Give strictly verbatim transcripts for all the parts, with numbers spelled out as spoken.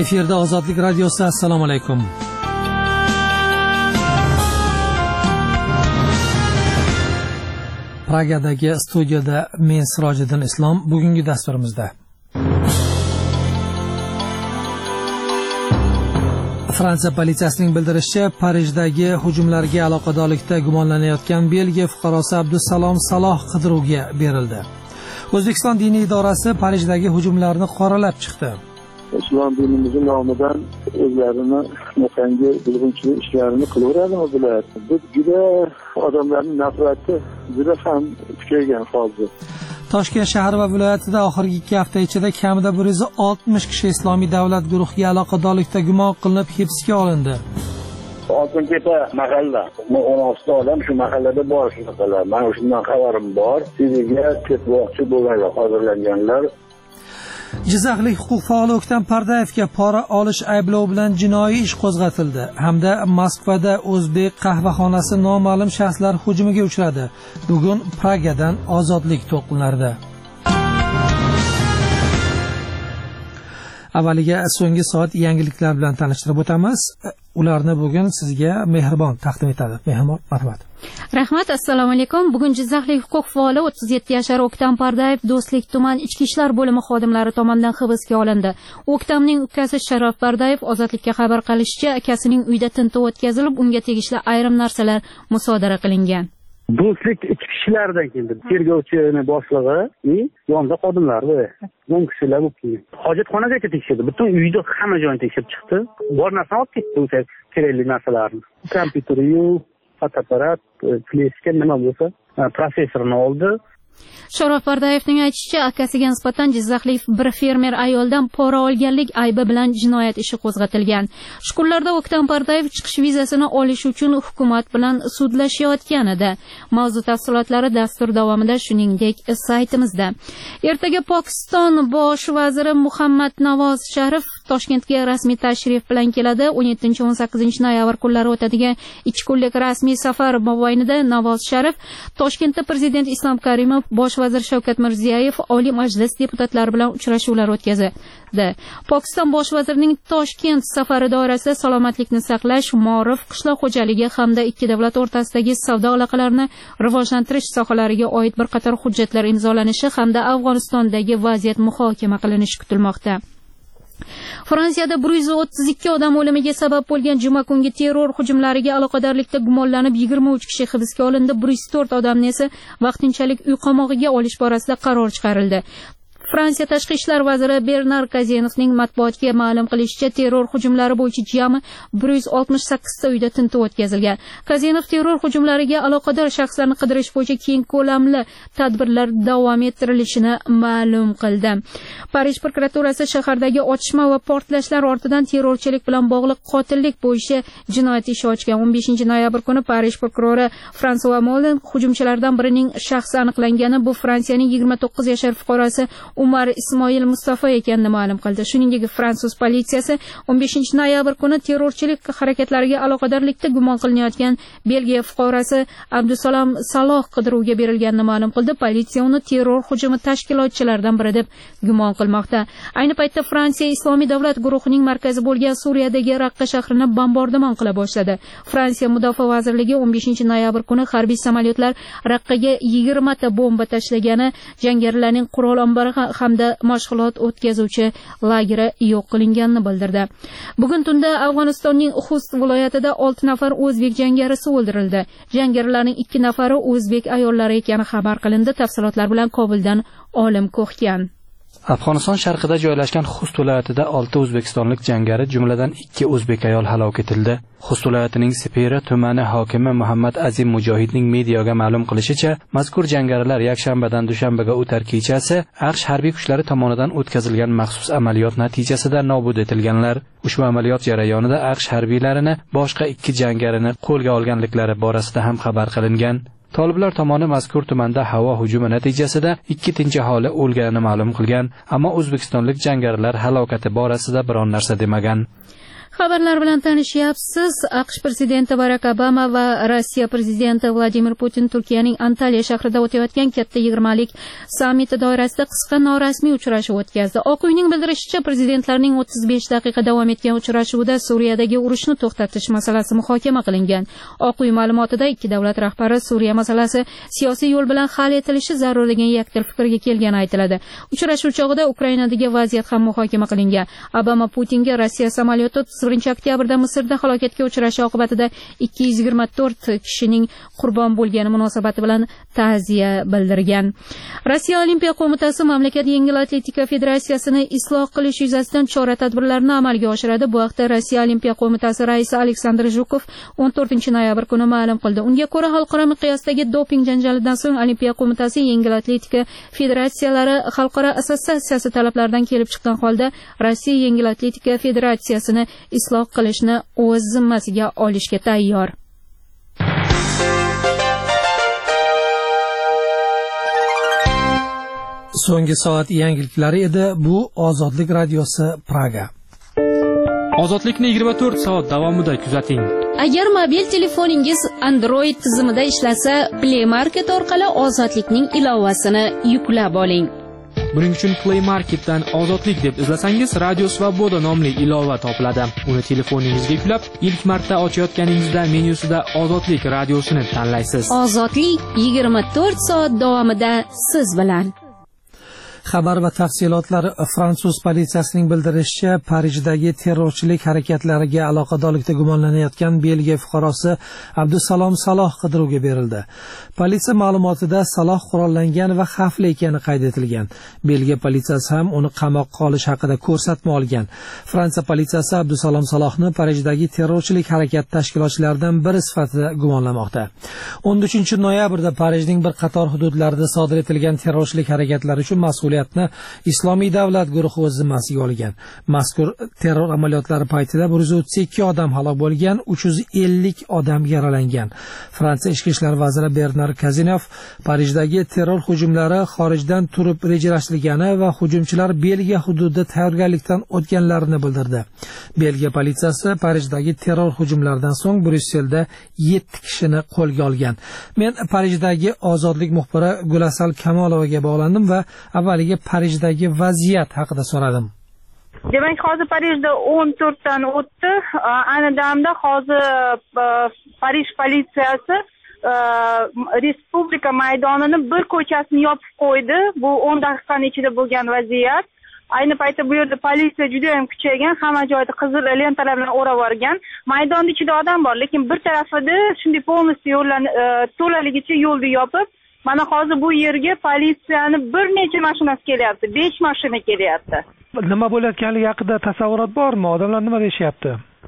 Efirda Ozodlik radiosi. Assalomu alaykum. Pragadagi studiyada men Sirojiddin Islom. Bugungi dasturimizda Fransiya politsiyasining bildirishicha, Parijdagi hujumlarga aloqadorlikda gumonlanayotgan Belgiya fuqarosi Abdusalom Saloh qidiruvga berildi. O'zbekiston diniy idorasi Parijdagi hujumlarni qoralab chiqdi. Islom dinimizning nomidan o'zlarini shunaqangi bulg'unchilik ishlarini qilaveradimi bular? Bu juda odamlarning nafrati juda ham kuchaygan hozir. Toshkent shahar va viloyatida oxirgi ikki hafta ichida kamida bir yuz oltmish kishi Islomiy davlat guruhiga aloqadorlikda gumon qilinib hibsga olindi. Oltintepa mahalla, o'n olti odam shu mahallada bor shunaqalar. Men shundan xabarim bor. Sizga ketmoqchi bo'lganlar, hozirlanganlar. Jizzaxlik huquq faoli O'ktam Pardayevga pora olish ayblovi bilan jinoiy ish qo'zg'atildi hamda Moskvada o'zbek qahvaxonasi noma'lum shaxslar hujumiga uchradi. Bugun Pragadan ozodlik to'lqinlarida. Avvaliga so'nggi soat yangiliklar bilan tanishtirib o'tamiz. Ularni bugun sizga Mehribon taqdim etadi. Mehribon, marhamat. Rahmat, assalomu alaykum. Bugun Jizzaxlik huquq faoli o'ttiz yetti yashar O'ktam Pardayev Do'stlik tuman ichki ishlar bo'limi xodimlari tomonidan hibsga olindi. O'ktamning ukasi Sharof Pardayev ozodlikka xabar qilishicha, akasining uyida tintuv o'tkazilib, unga tegishli ayrim narsalar musodara qilingan. Do'stlik ichki ishlardan keldi. Tergovchini boshlig'i, yonida xodimlar va o'n kishilar bo'lib kelgan. Hojatxonagacha tekshirdi. Butun uyda hamma joyni tekshirib chiqdi. Bor narsani olib ketdi, o'sha kerakli narsalarni. Kompyuteriyu, fotoapparat, fleshka nima bo'lsa, professorni oldi. Sharof Pardayevning aytishicha, akasiga nisbatan Jizzaxlik bir fermer ayoldan pora olganlik aybi bilan jinoyat ishi qo'zg'atilgan. Shukurlarda O'ktam Pardayev chiqish vizasini olish uchun hukumat bilan sudlashayotgan edi. Mavzu tafsilotlari dastur davomida, shuningdek, saytimizda. Ertaga Pokiston bosh vaziri Muhammad Navoz Sharif Toshkentga rasmiy tashrif bilan keladi. o'n yettinchi o'n sakkizinchi noyabr kunlari o'tadigan ikki kunlik rasmiy safar mobaynida Navoz Sharif Toshkentda prezident Islom Karimov, bosh vazir Shavkat Mirziyoyev, Oliy Majlis deputatlari bilan uchrashuvlar o'tkazadi. Pokiston bosh vazirining Toshkent safari doirasida salomatlikni saqlash, ma'rif, qishloq xo'jaligi hamda ikki davlat o'rtasidagi savdo aloqalarini rivojlantirish sohalariga oid bir qator hujjatlar imzolanishi hamda Afg'onistondagi vaziyat muhokama qilinishi kutilmoqda. Fransiyada bir yuz o'ttiz ikki odam o'limiga sabab bo'lgan juma kungi terror hujumlariga aloqadorlikda gumonlanib yigirma uch kishi hibsga olindi. bir yuz to'rt odamni esa vaqtinchalik uy qamog'iga olish borasida qaror chiqarildi. Fransiya tashqi ishlar vaziri Bernar Kazenovning matbuotga ma'lum qilishicha, terror hujumlari bo'yicha jami bir yuz oltmish sakkiz ta uyda tintuv o'tkazilgan. Kazenov terror hujumlariga aloqador shaxslarni qidirish bo'yicha keng ko'lamli tadbirlar davom ettirilishini ma'lum qildi. Parij prokuraturasi shahardagi otishma va portlashlar ortidan terrorchilik bilan bog'liq qotillik bo'yicha jinoyat ishi ochgan. o'n beshinchi noyabr kuni Parij prokurori François Molin hujumchilardan birining shaxsi aniqlangani, bu Fransiyaning yigirma to'qqiz yashar fuqarosi Umar Ismoil Mustafa ekanini ma'lum qildi. Shuningdek, fransuz politsiyasi o'n beshinchi noyabr kuni terrorchilik harakatlariga aloqadorlikda gumon qilinayotgan Belgiya fuqarosi Abdusalom Saloh qidiruvga berilganini ma'lum qildi. Politsiya uni terror hujumi tashkilotchilaridan biri deb gumon qilmoqda. Ayni paytda Fransiya Islomiy davlat guruhining markazi bo'lgan Suriyadagi Raqqa shahrini bombardimon qila boshladi. Fransiya mudofaa vazirligi o'n beshinchi noyabr kuni harbiy samolyotlar Raqqaga yigirma ta bomba tashlagani, jangarilarning qurol ombori hamda mashg'ulot o'tkazuvchi lageri yo'q qilinganini bildirdi. Bugun tunda Afg'onistonning Xust viloyatida olti nafar o'zbek jangarisi o'ldirildi. Jangarilarning ikki nafari o'zbek ayollari ekani xabar qilindi. Tafsilotlar bilan Kobuldan Olim Ko'xgan. Afg'oniston sharqida joylashgan Xust viloyatida olti o'zbekistonlik jangari, jumladan ikki o'zbek ayol halok etildi. Xust viloyatining Sepera tumani hokimi Muhammad Azim Mujohidning mediaga ma'lum qilishicha, mazkur jangarilar yakshanbadan dushanbaga o'tar kechasi AQSh harbiy kuchlari tomonidan o'tkazilgan maxsus amaliyot natijasida nobud etilganlar. Ushbu amaliyot jarayonida AQSh harbiylarini boshqa ikki jangarini qo'lga olganliklari borasida ham xabar qilingan. Toliblar tomoni mazkur tumanda havo hujumi natijasida ikki tinch aholi o'lganini ma'lum qilgan, ammo o'zbekistonlik jangarilar halokati borasida biron narsa demagan. Xabarlar bilan tanishyapsiz. AQSh prezidenti Barak Obama va Rossiya prezidenti Vladimir Putin Turkiyaning Antaliya shahrida o'tayotgan katta yigirmalik sammiti doirasida qisqa norasmiy uchrashuv o'tkazdi. Oq uyning bildirishicha, prezidentlarning o'ttiz besh daqiqa davom etgan uchrashuvida Suriyadagi urushni to'xtatish masalasi muhokama qilingan. Oq uy ma'lumotida ikki davlat rahbari Suriya masalasi siyosiy yo'l bilan hal etilishi zarurligini yakdil fikrga kelgani aytiladi. Uchrashuv chog'ida Ukrainadagi vaziyat ham muhokama qilingan. Obama Putinga Rossiya samolyoti o'ttiz birinchi oktyabrda Misrda halokatga uchrashi oqibatida ikki yuz yigirma to'rt kishining qurbon bo'lgani munosabati bilan ta'ziya bildirgan. Rossiya Olimpiya qo'mitasi mamlakat yengil atletika federatsiyasini isloh qilish yuzasidan chora-tadbirlarni amalga oshiradi. Bu haqda Rossiya Olimpiya qo'mitasi raisi Aleksandr Zhukov o'n to'rtinchi noyabr kuni ma'lum qildi. Unga ko'ra, xalqaro miqyosdagi doping janjalidan so'ng Olimpiya qo'mitasi yengil atletika federatsiyalari xalqaro assotsiatsiyasi talablaridan kelib chiqqan holda Rossiya yengil atletika federatsiyasini isloh qilishni o'z zimmasiga olishga tayyor. So'nggi soat yangiliklari edi. Bu Ozodlik radiosi Praga. Ozodlikni yigirma to'rt soat davomida kuzating. Agar mobil telefoningiz Android tizimida ishlasa, Play Market orqali Ozodlikning ilovasini yuklab oling. Buning uchun Play Marketdan Ozodlik deb izlasangiz, Radio Svoboda nomli ilova topiladi. Uni telefoningizga yuklab, ilk marta ochayotganingizda menyusida Ozodlik radiosini tanlaysiz. Ozodlik yigirma to'rt soat davomida siz bilan. Xabar va tafsilotlar. Fransuz politsiyasining bildirishicha, Parijdagi terrorchilik harakatlariga aloqadorlikda gumonlanayotgan Belgiya fuqarosi Abdusalom Saloh qidiruvga berildi. Politsiya ma'lumotida Saloh qurollangan va xavfli ekani qayd etilgan. Belgiya politsiyasi ham uni qamoqqa olish haqida ko'rsatma olgan. Fransiya politsiyasi Abdusalom Salohni Parijdagi terrorchilik harakati tashkilotchilaridan biri sifatida gumonlamoqda. o'n uchinchi noyabrda Parijning bir qator hududlarida sodir etilgan terrorchilik harakatlari uchun mas'ul Islomiy davlat guruhi o'z zimmasiga olgan. Mazkur terror amaliyotlari paytida bir yuz o'ttiz ikki odam halok bo'lgan, uch yuz ellik odam yaralangan. Fransiya ichki ishlar vaziri Bernard Cazeneuve Parijdagi terror hujumlari xorijdan turib rejalashtirilgani va hujumchilar Belgiya hududida tayyorgarlikdan o'tganlarini bildirdi. Belgiya politsiyasi Parijdagi terror hujumlaridan so'ng Bryusselda yetti kishini qo'lga olgan. Men Parijdagi Ozodlik muxbiri Gulasal Kamolovaga bog'landim va avval Parijdagi vaziyat haqida so'radim. Demak, hozir Parijda o'n to'rtdan o'tdi. Ayni damda hozir Parij politsiyasi Respublika maydonini bir ko'chasini yopib qo'ydi. Bu o'n daqiqaning ichida bo'lgan vaziyat. Ayni paytda bu yerda politsiya juda ham kuchaygan, hamma joyda qizil lentalar bilan o'rab olgan. Maydonning ichida odam bor, lekin bir tarafida shunday polностью yo'llarni to'laligicha yo'lni yopib, mana hozir bu yerga politsiyani bir necha mashinasi kelyapti, besh mashina kelyapti. Nima bo'layotganligi haqida tasavvurot bormi? Odamlar nima deyishyapti?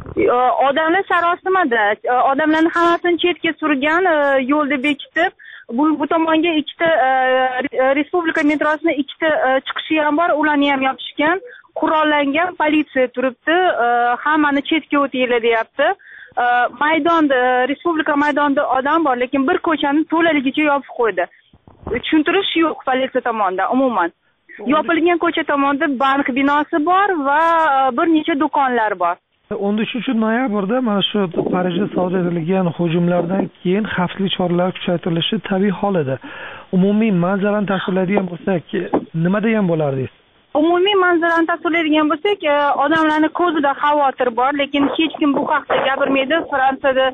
Odamlar sarosimada, odamlarni hammasini chetga surgan, yo'lda bekitib, bu bu tomonga ikkita Respublika metrosining ikkita chiqishi ham bor, ularni ham yopishgan. Qurollangan politsiya turibdi, hammani chetga o'tinglar deyapti. Maydonda, Respublika maydonida odam bor, lekin bir ko'chani to'laligicha yopib qo'ydi. Tushuntirish yo'q politsiya tomonidan umuman. Yopilgan ko'cha tomonda bank binosi bor va bir necha do'konlar bor. o'n uchinchi noyabrda mana shu Parijda sodir etilgan hujumlardan keyin xavfsizlik choralari kuchaytirilishi tabiiy hol edi. Umumiy manzarani tasvirlaydigan bo'lsak, nima degan bo'lardingiz? Umumiy manzarani tasvirlaydigan bo'lsak, odamlarning ko'zida xavotir bor, lekin hech kim bu haqda gapirmaydi. Fransiyada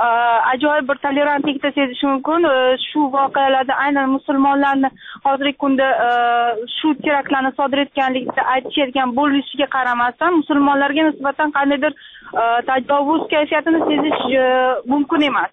ajoyib bir tolerantlikni sezish mumkin. Shu voqealarda aynan musulmonlarni hozirgi kunda shu teraktlarni sodir etganlikda aytishayotgan bo'lishiga qaramasdan, musulmonlarga nisbatan qandaydir tajovuz kayfiyatini sezish mumkin emas.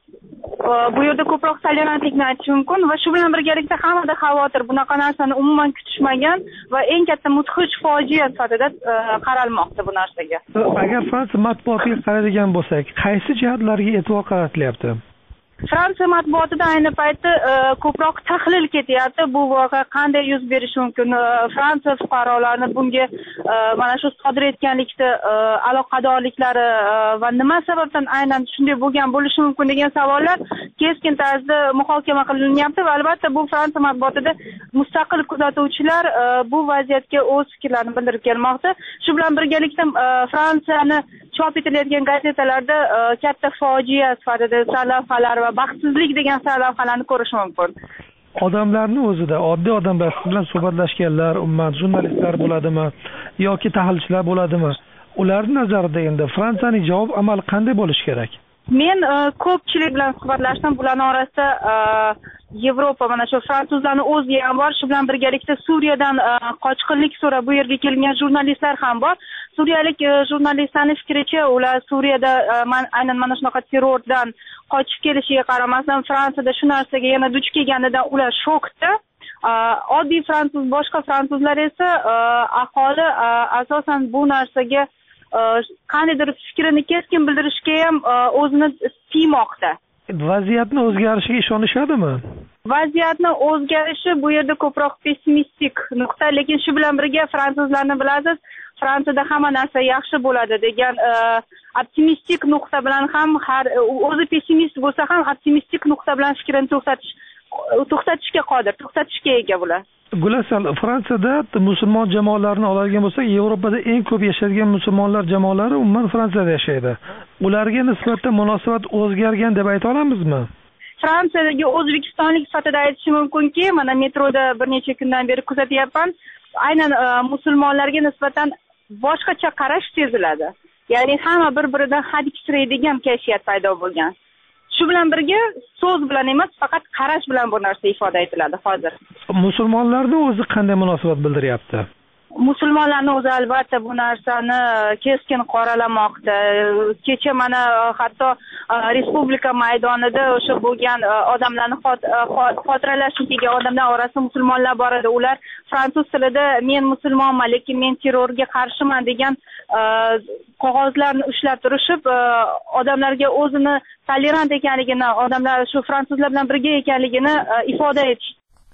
Bu yerda ko'proq tolerantlikni aytish mumkin va shu bilan birgalikda hammada xavotir, bunaqa narsani umuman kutishmagan va eng katta mudhish fojia sifatida qaralmoqda bu narsaga. Agar Fransiya matbuotiga qaraydigan bo'lsak, qaysi jihatlarga e'tibor qaratilyapti? Fransiya matbuotida ayni paytda ko'proq tahlil ketyapti. Bu voqea qanday yuz berishi mumkin? Fransiya fuqarolarini bunga mana shu sodir etganlikda aloqadorliklari va nima sababdan aynan shunday bo'lgan bo'lishi mumkin degan savollar keskin tarzda muhokama qilinyapti va albatta bu Fransiya matbuotida mustaqil kuzatuvchilar bu vaziyatga o'z fikrlarini bildirib kelmoqda. Shu bilan birgalikda Fransiyani chop etilayotgan gazetalarda katta fojia sifatida sarlavhalar va baxtsizlik degan sarlavhalarni ko'rish mumkin. Odamlarni o'zida oddiy odamlar siz bilan suhbatlashganlar, umuman jurnalistlar bo'ladimi yoki tahlilchilar bo'ladimi? Ularning nazarida endi Fransiyaning javob amali qanday bo'lishi kerak? Men ko'pchilik bilan suhbatlashdim. Bularning orasida Yevropa, mana shu fransuzlarning o'zi ham bor. Shu bilan birgalikda Suriyadan qochqinlik so'rab bu yerga kelgan jurnalistlar ham bor. Suriyalik jurnalistlarning fikricha, ular Suriyada aynan mana shunaqa terrordan qochib kelishiga qaramasdan Fransiyada shu narsaga yana duch kelganidan ular shokda. Oddiy fransuz, boshqa fransuzlar esa aholi asosan bu narsaga qandaydir fikrini keskin bildirishga ham o'zini tiymoqda. Vaziyatni o'zgarishiga ishonishadimi? Vaziyatni o'zgarishi bu yerda ko'proq pessimistik nuqta, lekin shu bilan birga fransuzlarni bilasiz, Fransiyada hamma narsa yaxshi bo'ladi degan optimistik nuqta bilan ham har o'zi pessimist bo'lsa ham optimistik nuqta bilan fikrini to'xtatish to'xtatishga qodir, to'xtatishga ega bular. Gulasal, Fransiyada musulmon jamoalarini oladigan bo'lsak, Yevropada eng ko'p yashaydigan musulmonlar jamoalari umuman Fransiyada yashaydi. Ularga nisbatan munosabat o'zgargan deb ayta olamizmi? Fransiyadagi o'zbekistonlik sifatida aytishim mumkinki, mana metroda bir necha kundan beri kuzatyapman, aynan musulmonlarga nisbatan boshqacha qarash seziladi. Ya'ni hamma bir-biridan hadiksiraydigan kayfiyat paydo bo'lgan. Shu bilan birga so'z bilan emas, faqat qarash bilan bu narsa ifoda etiladi hozir. Musulmonlarning o'zi qanday munosabat bildiryapti? Musulmonlarning o'zi albatta bu narsani keskin qoralamoqda. Kecha mana hatto respublika maydonida o'sha bo'lgan odamlarni xotiralashga kelgan odamlar orasida musulmonlar bor edi. Ular fransuz tilida men musulmonman, lekin men terrorga qarshiman degan qog'ozlarni ushlab turishib, odamlarga o'zini tolerant ekanligini, odamlar shu fransuzlar bilan birga ekanligini ifoda etish.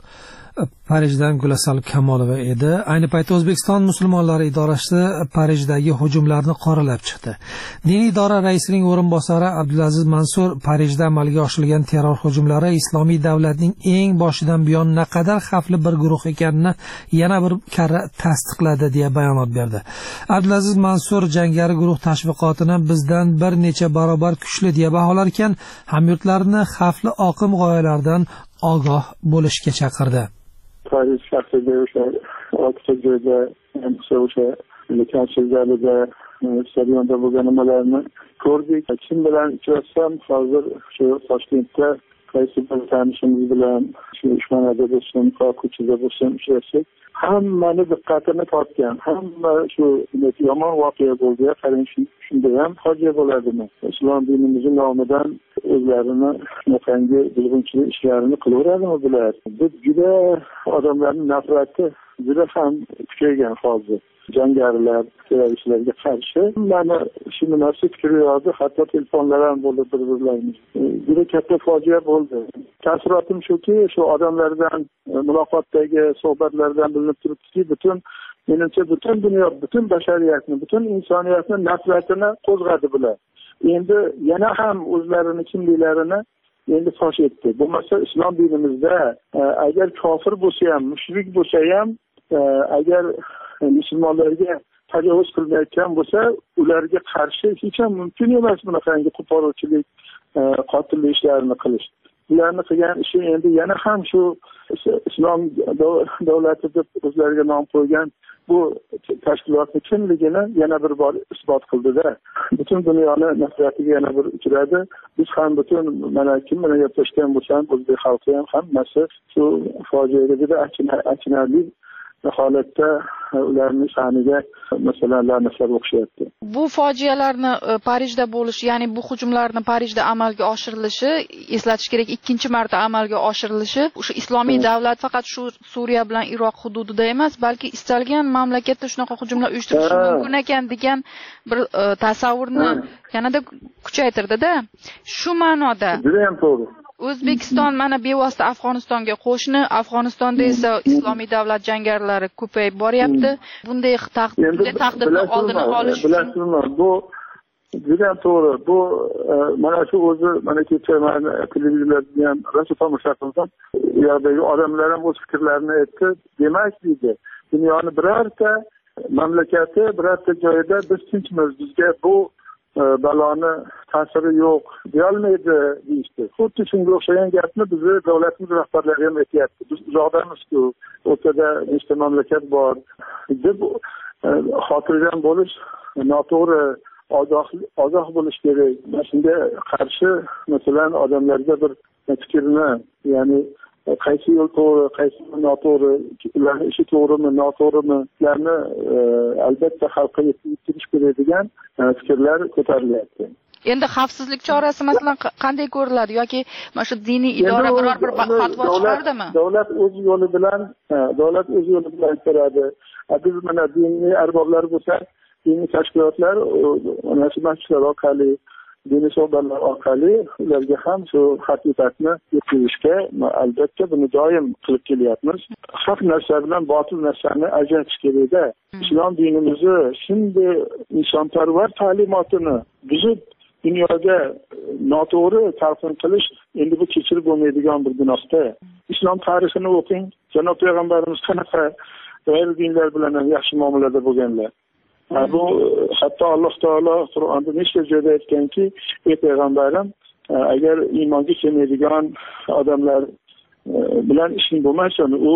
Parijdan Gulasal Kamolova edi. Ayni paytda O'zbekiston musulmonlari idorasi Parijdagi hujumlarni qoralab chiqdi. Diniy idora raisining o'rinbosari Abdulaziz Mansur Parijda amalga oshirilgan terror hujumlari Islomiy davlatning eng boshidan buyon naqadar xavfli bir guruh ekanini yana bir karra tasdiqladi deya bayonot berdi. Abdulaziz Mansur jangari guruh tashviqotini bizdan bir necha barobar kuchli deya baholar ekan, hamyurtlarni xavfli oqim g'oyalardan ogoh bo'lishga chaqirdi. Parij shahrida o'sha oltita joyda o'sha kansizlarida stadionda bo'lgan nimalarni ko'rdik. Kim bilan uchrashsam hozir shu Toshkentda qaysi bir tanishimiz bilan shu ishxonada bo'lsin, ko'chada bo'lsin uchrashsak, hammani diqqatini tortgan. Hamma shu yomon voqea bo'ldi. Qarang, shunda ham fojia bo'ladimi? Islom dinimizning nomidan o'zlarini shunaqangi bulg'unchilik ishlarini qilaveradimi bular? Bu juda odamlarning nafrati juda ham kuchaygan hozir. Jangarilar, terroristlarga qarshi mana shu narsa fikri yozdi, hatto telefonlar ham bo'ldi bir-birlarimiz. Juda katta fojia bo'ldi. Taassurotim shuki, shu odamlardan muloqotdagi suhbatlardan bilinib turibdiki, butun menimcha butun dunyo, butun bashariyatni, butun insoniyatni nafratini qo'zg'adi bular. Endi yana ham o'zlarini kimliklarini endi fosh etdi. Bo'lmasa islom dinimizda agar kofir bo'lsa ham, mushrik bo'lsa ham, agar musulmonlarga tajovuz qilmayotgan bo'lsa, ularga qarshi hech ham mumkin emas bunaqangi qo'poruvchilik, qotillik ishlarini qilish. Ularni qilgan ishi endi yana ham shu islom davlati deb o'zlariga nom qo'ygan bu tashkilotni kimligini yana bir bor isbot qildida. Butun dunyoni nafratiga yana bir uchradi. Biz ham butun mana kim bilan gaplashgan bo'lsam, o'zbek xalqi ham hammasi shu fojiaga juda achinarli holatda ularning sha'niga masalan la'natlar o'qishyapti. Bu fojialarni Parijda bo'lishi, ya'ni bu hujumlarni Parijda amalga oshirilishi, eslatish kerak, ikkinchi marta amalga oshirilishi, o'sha islomiy davlat faqat shu Suriya bilan Iroq hududida emas, balki istalgan mamlakatda shunaqa hujumlar uyushtirishi mumkin ekan degan bir tasavvurni yanada kuchaytirdida. Shu ma'noda juda ham to'g'ri. O'zbekiston mana bevosita Afg'onistonga qo'shni, Afg'onistonda esa islomiy davlat jangarilari ko'payib boryapti. Bunday taqdirni oldini olish bilasizmi, bu juda ham to'g'ri. Bu mana shu o'zi mana kecha mana televizorlarda ham rosa tomosha qildim. U yerdagi odamlar ham o'z fikrlarini aytdi. Demak, deydi, dunyoni birorta mamlakati, birorta joyida biz tinchmiz, bizga bu baloni ta'siri yo'q deyolmaydi deyishdi. Xuddi shunga o'xshagan gapni bizni davlatimiz rahbarlari ham aytyapti. Biz uzoqdamizku, o'rtada nechta mamlakat bor deb xotirjam bo'lish noto'g'ri, ogoh ogoh bo'lish kerak. Shunga qarshi masalan odamlarga bir fikrni, ya'ni qaysi yo'l to'g'ri, qaysi yo'l noto'g'ri, ularning ishi to'g'rimi, noto'g'rimi, ularni albatta xalqqa yetkazib kerak degan fikrlar ko'tarilyapti. Endi xavfsizlik chorasi masalan qanday ko'riladi yoki mana shu diniy idora biror bir fatvo chiqardimi? Davlat o'z yo'li bilan, davlat o'z yo'li bilan ko'radi. Biz mana diniy arboblar bo'lsa, diniy tashkilotlar mana shu masjidlar orqali, diniy so'zlar orqali ularga ham shu haqiqatni yetkazishga albatta buni doim qilib kelyapmiz. Haq narsa bilan botil narsani ajratish kerak-da. Islom dinimizni shunday insonparvar ta'limotini buzib dunyoga noto'g'ri talqin qilish endi bu kechirib bo'lmaydigan bir gunohda. Islom tarixini o'qing. Janob payg'ambarimiz qanaqa g'ayri dinlar bilan ham yaxshi muomalada bo'lganlar. Bu hatto Alloh taolo Qur'onda nechta joyda aytganki, ey payg'ambarim, agar iymonga kelmaydigan odamlar bilan ishing bo'lmasa, u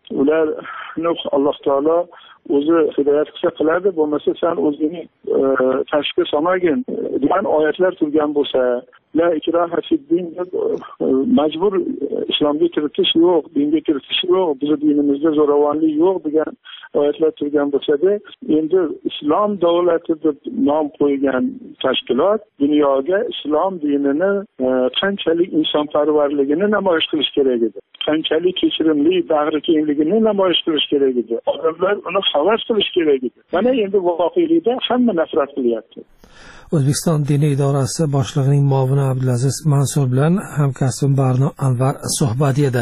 ularni Alloh taolo o'zi hidoyat qilsa qiladi, bo'lmasa sen o'zingni tashqi solmagin degan oyatlar turgan bo'lsa, la ikraha fid din deb majbur islomga kiritish yo'q, dinga kiritish yo'q, bizning dinimizda zo'ravonlik yo'q degan oyatlar turgan bo'lsa-da, endi islom davlati deb nom qo'ygan tashkilot dunyoga islom dinini qanchalik insonparvarligini namoyish qilish kerak edi, qanchalik kechirimli, bag'ri kengligini namoyish qilish kerak edi, odamlar uni havas qilish kerak edi. Mana endi voqelikda hamma nafrat qilyapti. O'zbekiston diniy idorasi boshlig'ining muovini Abdulaziz Mansur bilan hamkasbim Barno Anvar suhbat edi.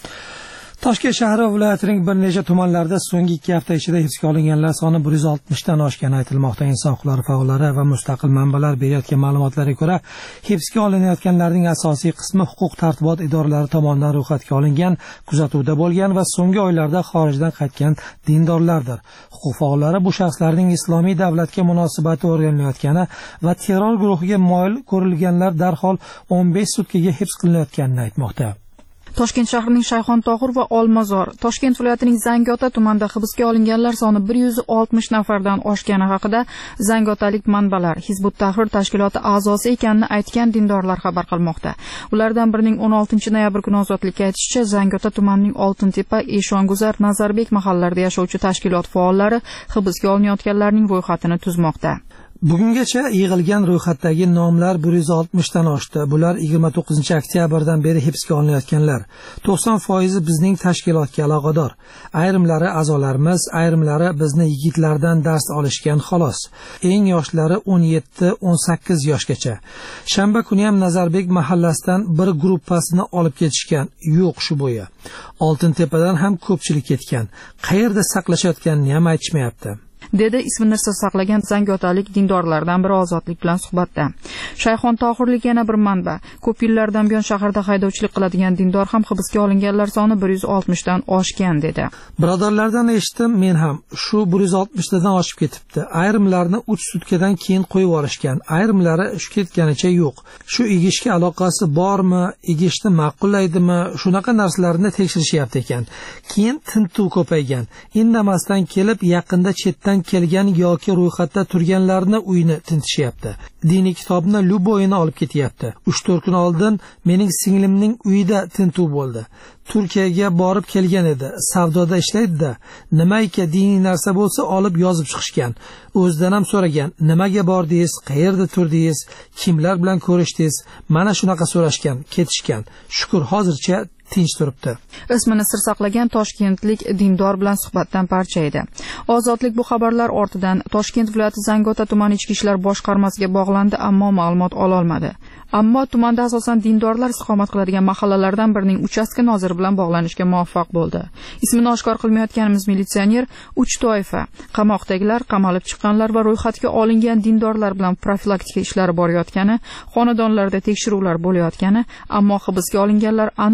Toshkent shahri viloyatining bir necha tumanlarida so'nggi ikki hafta ichida hibsga olinganlar soni bir yuz oltmish dan oshgani aytilmoqda. Inson huquqlari faollari va mustaqil manbalar berayotgan ma'lumotlarga ko'ra, hibsga olinayotganlarning asosiy qismi huquq tartibot idoralari tomonidan ro'yxatga olingan, kuzatuvda bo'lgan va so'nggi oylarda xorijdan qaytgan dindorlardir. Huquq faollari bu shaxslarning islomiy davlatga munosabati o'rganilayotgani va terror guruhiga moyil ko'rilganlar darhol o'n besh sutkaga hibs qilinayotganini aytmoqda. Toshkent shahrining Shayxontohur va Olmazor, Toshkent viloyatining Zangiota tumanida hibsga olinganlar soni bir yuz oltmish nafardan oshgani haqida zangiotalik manbalar Hizbut Tahrir tashkiloti a'zosi ekanini aytgan dindorlar xabar qilmoqda. Ulardan birining o'n oltinchi noyabr kuni ozodlikka aytishicha, Zangiota tumanining Oltintepa, Eshonguzar, Nazarbek mahallalarida yashovchi tashkilot faollari hibsga olinayotganlarning ro'yxatini tuzmoqda. Bugungacha yig'ilgan ro'yxatdagi nomlar bir yuz oltmish dan oshdi. Bular yigirma to'qqizinchi oktyabrdan beri hibsga olinayotganlar. to'qson foiz bizning tashkilotga aloqador. Ayrimlari a'zolarimiz, ayrimlari bizni yigitlardan dars olishgan xolos. Eng yoshlari o'n yetti o'n sakkiz yoshgacha. Shanba kuni ham Nazarbek mahallasidan bir gruppasini olib ketishgan. Yo'q shu bo'yi. Oltintepadan ham ko'pchilik ketgan. Qayerda saqlashayotganini ham aytishmayapti, dedi ismini sir saqlagan zangiotalik dindorlardan biri ozodlik bilan suhbatda. Shayxontohurlik yana bir manba. Ko'p yillardan buyon shaharda haydovchilik qiladigan dindor ham hibsga olinganlar soni bir yuz oltmish dan oshgan dedi. Birodarlardan eshitdim, men ham shu bir yuz oltmish dan oshib ketibdi. Ayrimlarni uch sutkadan keyin qo'yib yuborishgan, ayrimlari shu ketganicha yo'q. Shu egishga aloqasi bormi, egishni ma'qullaydimi, shunaqa narsalarni tekshirishyapti ekan. Keyin tintuv ko'paygan. Indamasdan kelib yaqinda chetdan kelgan yoki ro'yxatda turganlarni uyini tintishyapti. Diniy kitobni Luboyini olib ketyapti. uch to'rt kun oldin mening singlimning uyida tintuv bo'ldi. Turkiyaga borib kelgan edi. Savdoda ishlaydi-da. Nimaiki diniy narsa bo'lsa olib yozib chiqishgan. O'zidan ham so'ragan, nimaga bordingiz, qayerda turdingiz, kimlar bilan ko'rishdingiz? Mana shunaqa so'rashgan, ketishgan. Shukr, hozircha tinch turibdi. Ismini sir saqlagan toshkentlik dindor bilan suhbatdan parcha edi. Ozodlik bu xabarlar ortidan Toshkent viloyati Zangiota tumani ichki ishlar boshqarmasiga bog'landi, ammo ma'lumot ola olmadi. Ammo tumanda asosan dindorlar istiqomat qiladigan mahallalardan birining uchastka noziri bilan bog'lanishga muvaffaq bo'ldi. Ismini oshkor qilmayotganimiz militsioner uch toifa, qamoqdagilar, qamalib chiqqanlar va ro'yxatga olingan dindorlar bilan profilaktika ishlari borayotgani, xonadonlarda tekshiruvlar bo'layotgani, ammo hibsga olinganlar aniq son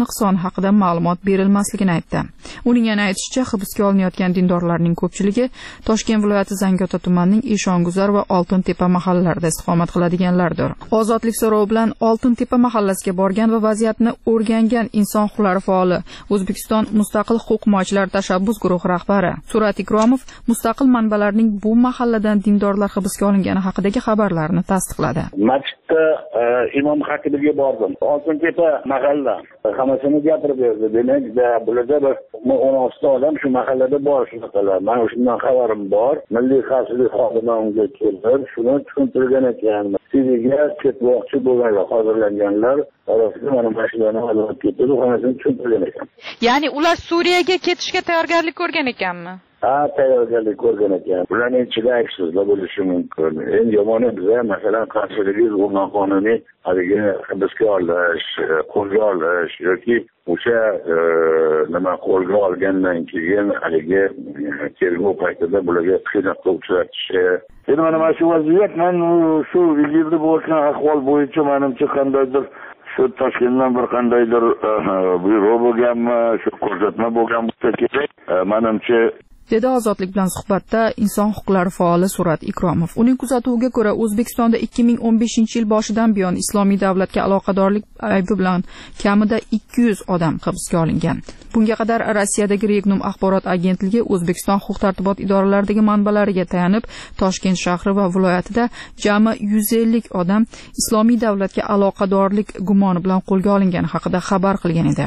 haqida ma'lumot berilmasligini aytdi. Uning yana aytishicha, hibsga olinayotgan dindorlarning ko'pchiligi Toshkent viloyati Zangiota tumanining Eshonguzar va Oltintepa mahallalarida istiqomat qiladiganlardir. Ozodlik so'rovi bilan Oltintepa mahallasiga borgan va vaziyatni o'rgangan inson huquqlari faoli, O'zbekiston mustaqil huquq himoyachilari tashabbus guruhi rahbari Surat Ikromov mustaqil manbalarning bu mahalladan dindorlar hibsga olingani haqidagi xabarlarni tasdiqladi. Masjidda imom xatibiga bordim. Oltintepa mahalla hammasini gapirib berdi. Demak, bularda bir o'n olti odam shu mahallada bor shunaqalar. Mana shundan xabarim bor. Milliy xavfsizlik xodimlariga kelib, shuni tushuntirgan ekan. Siriyaga ketmoqchi bo'lganlar, hozirlanganlar orasida mana mashinani olib ketdi, hammasini tushuntirgan ekan. Ya'ni ular Suriyaga ketishga tayyorgarlik ko'rgan ekanmi? Ha, tayyorgarlik ko'rgan ekan. Ularning ichida aksizlar bo'lishi mumkin. Eng yomoni biza masalan qarshiligi qonuniy haligi hibsga olish, qo'lga olish yoki o'sha nima qo'lga olgandan keyin haligi tergov paytida bularga qiyoqqa uchratishi. Endi mana mana shu vaziyat, men shu yerda bo'lgan ahvol bo'yicha menimcha qandaydir shu Toshkentdan bir qandaydir buyruq bo'lganmi, shu ko'rsatma bo'lgan bo'lsa kerak. Menimcha dedi Ozodlik bilan suhbatda inson huquqlari faoli Surat Ikromov. Uning kuzatuviga ko'ra, O'zbekistonda ikki ming o'n beshinchi yil boshidan buyon islomiy davlatga aloqadorlik aybi bilan kamida ikki yuz odam hibsga olingan. Bunga qadar Rossiyadagi Regnum axborot agentligi O'zbekiston huquq-tartibot idoralaridagi manbalariga tayanib, Toshkent shahri va viloyatida jami yuz ellik odam islomiy davlatga aloqadorlik gumoni bilan qo'lga olingani haqida xabar qilgan edi.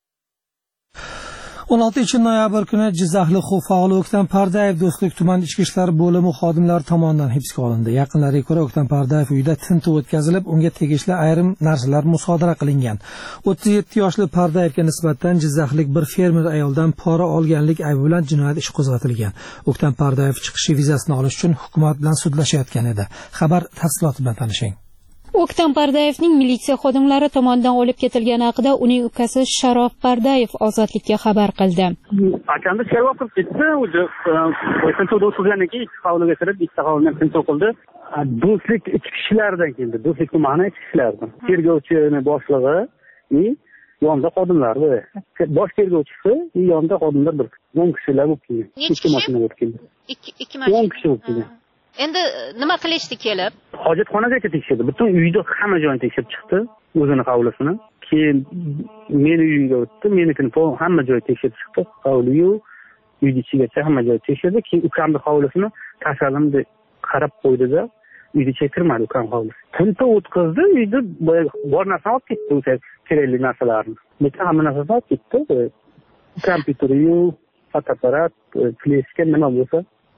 o'n oltinchi noyabr kuni Jizzaxlik huquq faoli O'ktam Pardayev Do'stlik tuman ichki ishlar bo'limi xodimlari tomonidan hibsga olindi. Yaqinlariga ko'ra, O'ktam Pardayev uyida tintuv o'tkazilib, unga tegishli ayrim narsalar musodara qilingan. o'ttiz yetti yoshli Pardayevga nisbatan Jizzaxlik bir fermer ayoldan pora olganlik aybi bilan jinoyat ishi qo'zg'atilgan. O'ktam Pardayev chiqish vizasini olish uchun hukumat bilan sudlashayotgan edi. Xabar tafsiloti bilan tanishing. O'ktam Pardayevning militsiya xodimlari tomonidan olib ketilgani haqida uning ukasi Sharof Pardayev Ozodlikka xabar qildi. Akamda shervoq qilib ketdi, o'zi tintuvda o'tirgandan keyin ikki hovliga kirib, bitta hovlidan tintuv qildi. Do'stlik ichki ishlardan keldi, Do'stlik tumani ichki ishlardan. Tergovchini boshlig'i, yonida xodimlar bor. Bosh tergovchisi, yonida xodimlar bir o'n kishilar bo'lib kelgan. Ikki mashina bo'lib keldi. Ikki mashina. o'n kishi bo'lib kelgan. Endi nima qilishdi kelib? Hojatxonagacha tekshirdi. Butun uyni hamma joyini tekshirib chiqdi, o'zini hovlisini. Keyin meni uyimga o'tdi, menikini hamma joyini tekshirib chiqdi. Hovliyu, uyni ichigacha hamma joyini tekshirdi. Keyin ukamni hovlisini tashladim deb qarab qo'ydi-da, uyni ichiga kirmadi ukam hovlisi. Tintuv o'tkazdi, uyda bor narsani olib ketdi, o'sha kerakli narsalarni. Lekin hamma narsani olib ketdi. Kompyuteriyu, fotoapparat, fleshka nima bo'lsa,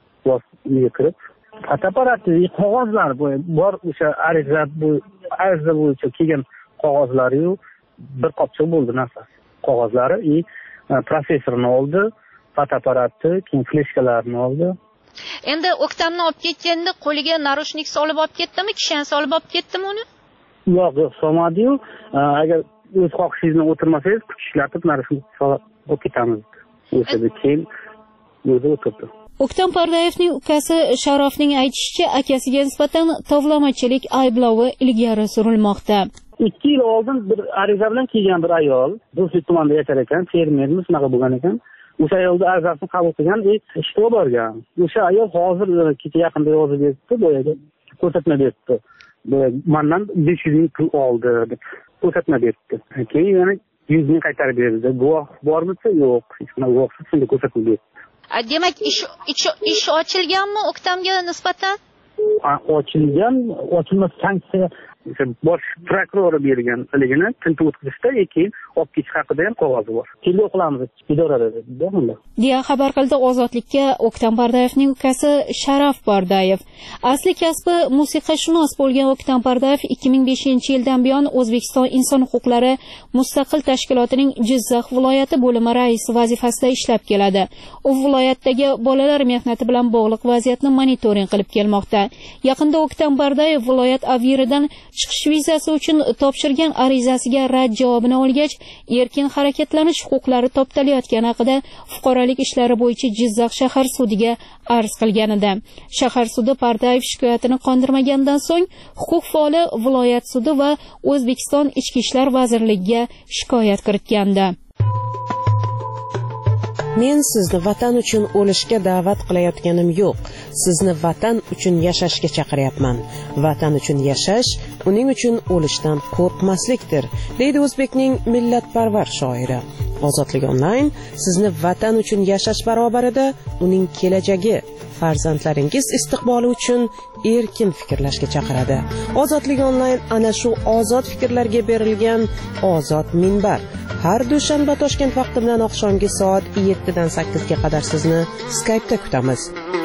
uyga kirib fotoapparatni qog'ozlar bor, o'sha ariza bu ariza bo'yicha kelgan qog'ozlari-yu bir qopcha bo'ldi narsa. Qog'ozlari и professorni oldi, fotoapparatni, keyin fleshkalarni oldi. Endi O'ktamni olib ketganda qo'liga narushnik solib olib ketdimi, kishan solib olib ketdimi uni? Yo'q, yo'q, solmadi-yu. Agar o'z xohishingiz bilan o'tirmasangiz, kuch ishlatib narushnik solib olib ketamiz. O'sha keyin o'zi o'tirdi. O'ktam Pardayevning ukasi Sharofning aytishicha, akasiga nisbatan tovlamachilik ayblovi ilgari surilmoqda. ikki yil oldin bir ariza bilan kelgan bir ayol, Do'stlik tumanida yashar ekan, fermermi shunaqa bo'lgan ekan. O'sha ayolda arizasini qabul qilgan, ishga borgan. O'sha ayol hozir kecha yaqinda yozib berdi, boyaga ko'rsatma berdi. Mendan besh yuz ming pul oldi deb ko'rsatma berdi. Keyin yana yuz ming qaytarib berdi. Guvoh bormi? Yo'q, hech qanday guvohsiz shunday ko'rsatma berdi. Demak, ish ish ish ochilganmi O'ktamga nisbatan? Ochilgan, ochilmas sanksiya bosh prokurori bergan ligini tintuv o'tkazishda, keyin olib ketish haqida ham qog'ozi bor. Tergov qilamiz idorada dedi. deya xabar qildi Ozodlikka O'ktam Pardayevning ukasi Sharof Pardayev. Asli kasbi musiqashunos bo'lgan O'ktam Pardayev ikki ming beshinchi yildan buyon O'zbekiston inson huquqlari mustaqil tashkilotining Jizzax viloyati bo'limi raisi vazifasida ishlab keladi. U viloyatdagi bolalar mehnati bilan bog'liq vaziyatni monitoring qilib kelmoqda. Yaqinda O'ktam Pardayev viloyat aviridan chiqish vizasi uchun topshirgan arizasiga rad javobini olgach, erkin harakatlanish huquqlari toptalayotgani haqida fuqarolik ishlari bo'yicha Jizzax shahar sudiga arz qilgan edi. Shahar sudi Pardayev shikoyatini qondirmagandan so'ng huquq faoli viloyat sudi va O'zbekiston Ichki ishlar vazirligiga shikoyat kiritgandi. Men sizni vatan uchun o'lishga da'vat qilayotganim yo'q. Sizni vatan uchun yashashga chaqiryapman. Vatan uchun yashash, uning uchun o'lishdan qo'rqmaslikdir, deydi o'zbekning millatparvar shoiri. Ozodlik onlayn sizni vatan uchun yashash barobarida uning kelajagi, farzandlaringiz istiqboli uchun erkin fikrlashga chaqiradi. Ozodlik onlayn ana shu ozod fikrlarga berilgan ozod minbar. Har dushanba Toshkent vaqti bilan oqshomgi soat yettidan sakkizga qadar sizni Skype'da kutamiz.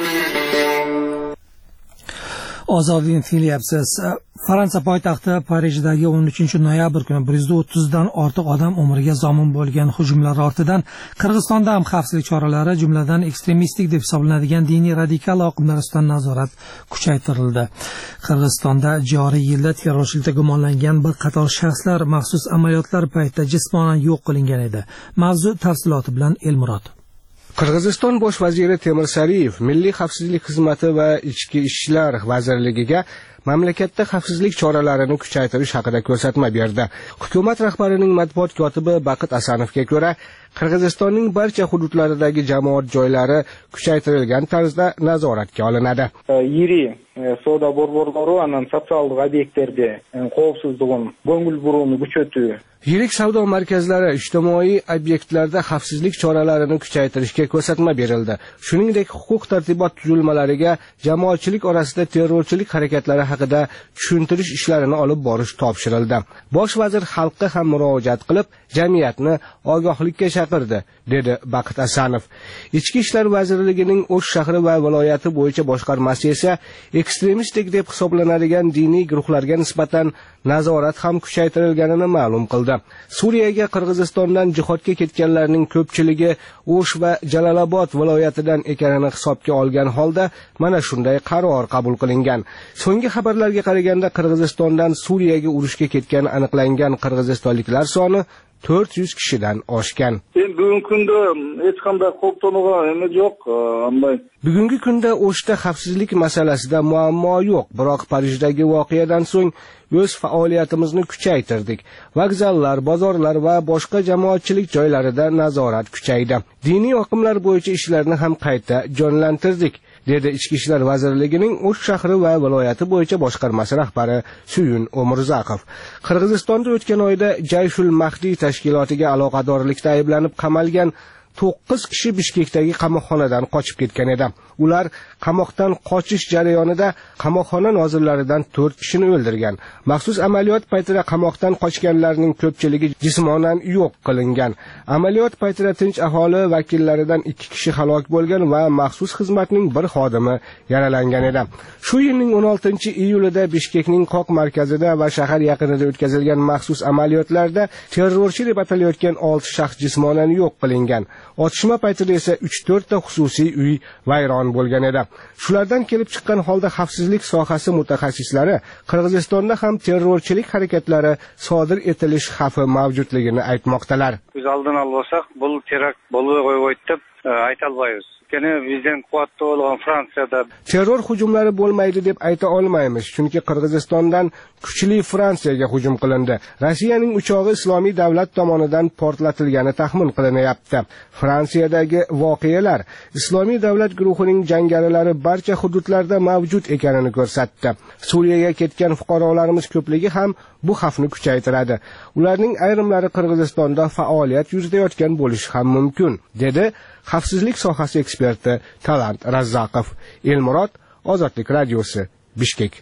Ozodlikni tinglayapsiz. Fransiya poytaxti Parijdagi o'n uchinchi noyabr kuni bir yuz o'ttizdan ortiq odam umriga zomin bo'lgan hujumlar ortidan Qirg'izistonda ham xavfsizlik choralari, jumladan ekstremistik deb hisoblanadigan diniy radikal oqimlar ustidan nazorat kuchaytirildi. Qirg'izistonda joriy yilda terrorchilikda gumonlangan bir qator shaxslar maxsus amaliyotlar paytida jismonan yo'q qilingan edi. Mavzu tafsiloti bilan Elmurod. Qirg'iziston bosh vaziri Temir Sariyev Milliy xavfsizlik xizmati va Ichki ishlar vazirligiga mamlakatda xavfsizlik choralarini kuchaytirish haqida ko'rsatma berdi. Hukumat rahbarining matbuot kotibi Baqit Asanovga ko'ra, Qirg'izistonning barcha hududlaridagi jamoat joylari kuchaytirilgan tarzda nazoratga olinadi. Yiri savdo borborlari anan sotsiallik obyektlarda qovsizligin, ko'ngil bururini kuchaytirish. Yirik savdo markazlari, ijtimoiy obyektlarda xavfsizlik choralarini kuchaytirishga ko'rsatma berildi. Shuningdek, huquq-tartibot tuzilmalariga jamoatchilik orasida terrorchilik harakatlari haqida tushuntirish ishlarini olib borish topshirildi. Bosh vazir xalqqa ham murojaat qilib, jamiyatni ogohlikka chaqirdi, dedi Baqit Asanov. Ichki ishlar vazirligining O'sh shahri va viloyati bo'yicha boshqarmasi esa ekstremistik deb hisoblanadigan diniy guruhlarga nisbatan nazorat ham kuchaytirilganini ma'lum qildi. Suriyaga Qirg'izistondan jihodga ketganlarning ko'pchiligi O'sh va Jalolobod viloyatidan ekanini hisobga olgan holda mana shunday qaror qabul qilingan. So'nggi xabarlarga qaraganda Qirg'izistondan Suriyaga urushga ketgani aniqlangan qirg'izistonliklar soni to'rt yuz kishidan oshgan. Bugungi kunda hech qanday qo'rqito'nig'i emas yo'q, ammo Bugungi kunda O'shda xavfsizlik masalasida muammo yo'q, biroq Parijdagi voqeadan so'ng o'z faoliyatimizni kuchaytirdik. Vokzallar, bozorlar va boshqa jamoatchilik joylarida nazorat kuchaydi. Diniy oqimlar bo'yicha ishlarni ham qayta jonlantirdik, dedi Ichki ishlar vazirligining O'sh shahri va viloyati bo'yicha boshqarmasi rahbari Suyun O'murzaqov. Qirg'izistonda o'tgan oyda Jayshul Mahdi tashkilotiga aloqadorlikda ayblanib qamalgan to'qqiz kishi Bishkekdagi qamoqxonadan qochib ketgan edi. Ular qamoqdan qochish jarayonida qamoqxona nozirlaridan to'rt kishini o'ldirgan. Maxsus amaliyot paytida qamoqdan qochganlarning ko'pchiligi jismonan yo'q qilingan. Amaliyot paytida tinch aholi vakillaridan ikki kishi halok bo'lgan va maxsus xizmatning bir xodimi yaralangan edi. Shu yilning o'n oltinchi iyulida Bishkekning qoq markazida va shahar yaqinida o'tkazilgan maxsus amaliyotlarda terrorchi deb atalayotgan olti shaxs jismonan yo'q qilingan. Otishma paytida esa uch to'rtta xususiy uy vayron bo'lgan edi. Shulardan kelib chiqqan holda xavfsizlik sohasi mutaxassislari Qirg'izistonda ham terrorchilik harakatlari sodir etilish xavfi mavjudligini aytmoqdalar. Biz oldin olsak, bu terakt bo'lib qo'yib deb ayta olmaymiz. Ya'ni bizdan quvvatli bo'lgan Fransiyada terror hujumlari bo'lmaydi deb ayta olmaymiz, chunki Qirg'izistondan kuchli Fransiyaga hujum qilindi. Rossiyaning uchog'i Islomiy davlat tomonidan portlatilgani taxmin qilinyapti. Fransiyadagi voqealar Islomiy davlat guruhining jangarilari barcha hududlarda mavjud ekanini ko'rsatdi. Suriyaga ketgan fuqarolarimiz ko'pligi ham bu xavfni kuchaytiradi. Ularning ayrimlari Qirg'izistonda faoliyat yuritayotgan bo'lishi ham mumkin, dedi xavfsizlik sohasi eksperti Talant Razzaqov. Elmurod, Ozodlik radiosi, Bishkek.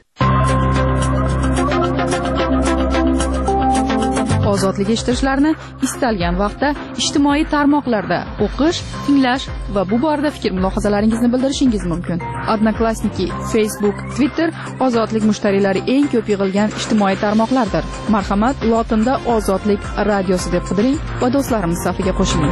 Ozodlik eshittirishlarini istalgan vaqtda ijtimoiy tarmoqlarda o'qish, tinglash va bu borada fikr mulohazalaringizni bildirishingiz mumkin. Odnoklassniki, Facebook, Twitter ozodlik mushtariylari eng ko'p yig'ilgan ijtimoiy tarmoqlardir. Marhamat, lotinda Ozodlik radiosi deb qidiring va do'stlarimiz safiga qo'shiling.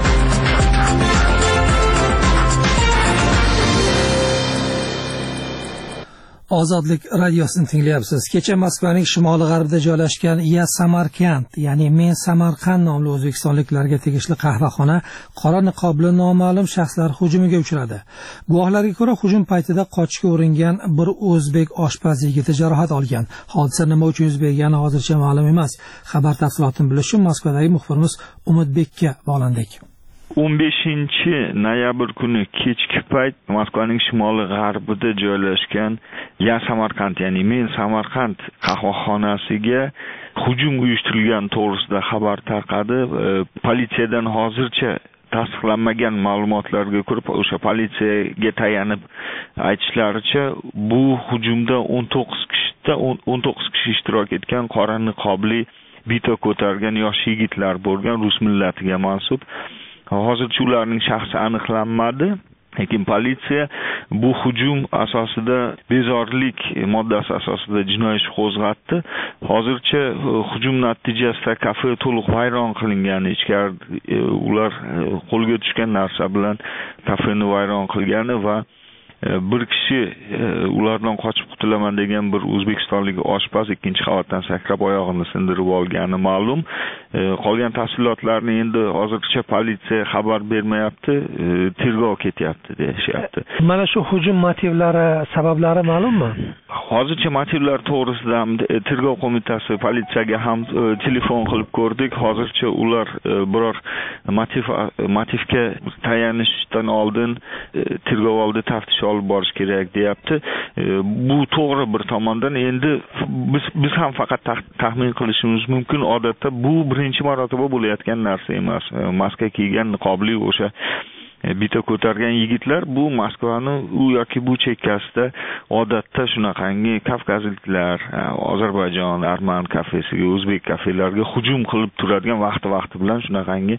Ozodlik radiosini tinglayapsiz. Kecha Moskvaning shimoli g'arbida joylashgan Ya Samarkand, ya'ni Men Samarqand nomli o'zbekistonliklarga tegishli qahvaxona qora niqobli noma'lum shaxslar hujumiga uchradi. Guvohlarga ko'ra, hujum paytida qochishga uringan bir o'zbek oshpaz yigiti jarohat olgan. Hodisa nima uchun yuz bergani hozircha ma'lum emas. Xabar tafsilotini bilish uchun Moskvadagi muxbirimiz Umidbekka bog'landik. o'n beshinchi noyabr kuni kechki payt Moskvaning shimoli g'arbida joylashgan Ya Samarqand, ya'ni Men Samarqand qahvaxonasiga hujum uyushtirilgani to'g'risida xabar tarqadi. Politsiyadan hozircha tasdiqlanmagan ma'lumotlarga ko'ra, o'sha politsiyaga tayanib aytishlaricha, bu hujumda o'n to'qqiz kishida o'n to'qqiz kishi ishtirok etgan, qora niqobli, bito ko'targan yosh yigitlar bo'lgan, rus millatiga mansub. Hozircha ularning shaxsi aniqlanmadi. Lekin politsiya bu hujum asosida bezorilik moddasi asosida jinoiy ish qo'zg'atdi. Hozircha hujum natijasida kafe to'liq vayron qilingani, ichkarida ular qo'lga tushgan narsa bilan kafeni vayron qilgani va bir kishi ulardan qochib qutulaman degan bir o'zbekistonlik oshpaz ikkinchi qavatdan sakrab oyog'ini sindirib olgani ma'lum. Qolgan tafsilotlarni endi hozircha politsiya xabar bermayapti, tergov ketyapti deyishyapti. Mana shu hujum motivlari, sabablari ma'lummi? Hozircha motivlar to'g'risida tergov qo'mitasi politsiyaga ham telefon qilib ko'rdik. Hozircha ular biror motiv motivga tayanishdan oldin tergov oldi taftish olib borish kerak deyapti. Bu to'g'ri bir tomondan. Endi biz biz ham faqat taxmin qilishimiz mumkin. Odatda bu birinchi marotaba bo'layotgan narsa emas. Maska kiygan niqobli o'sha bito ko'targan yigitlar bu Moskvani u yoki bu chekkasida odatda shunaqangi kavkazliklar, Ozarbayjon, Arman kafesiga, o'zbek kafelariga hujum qilib turadigan vaqti-vaqti bilan shunaqangi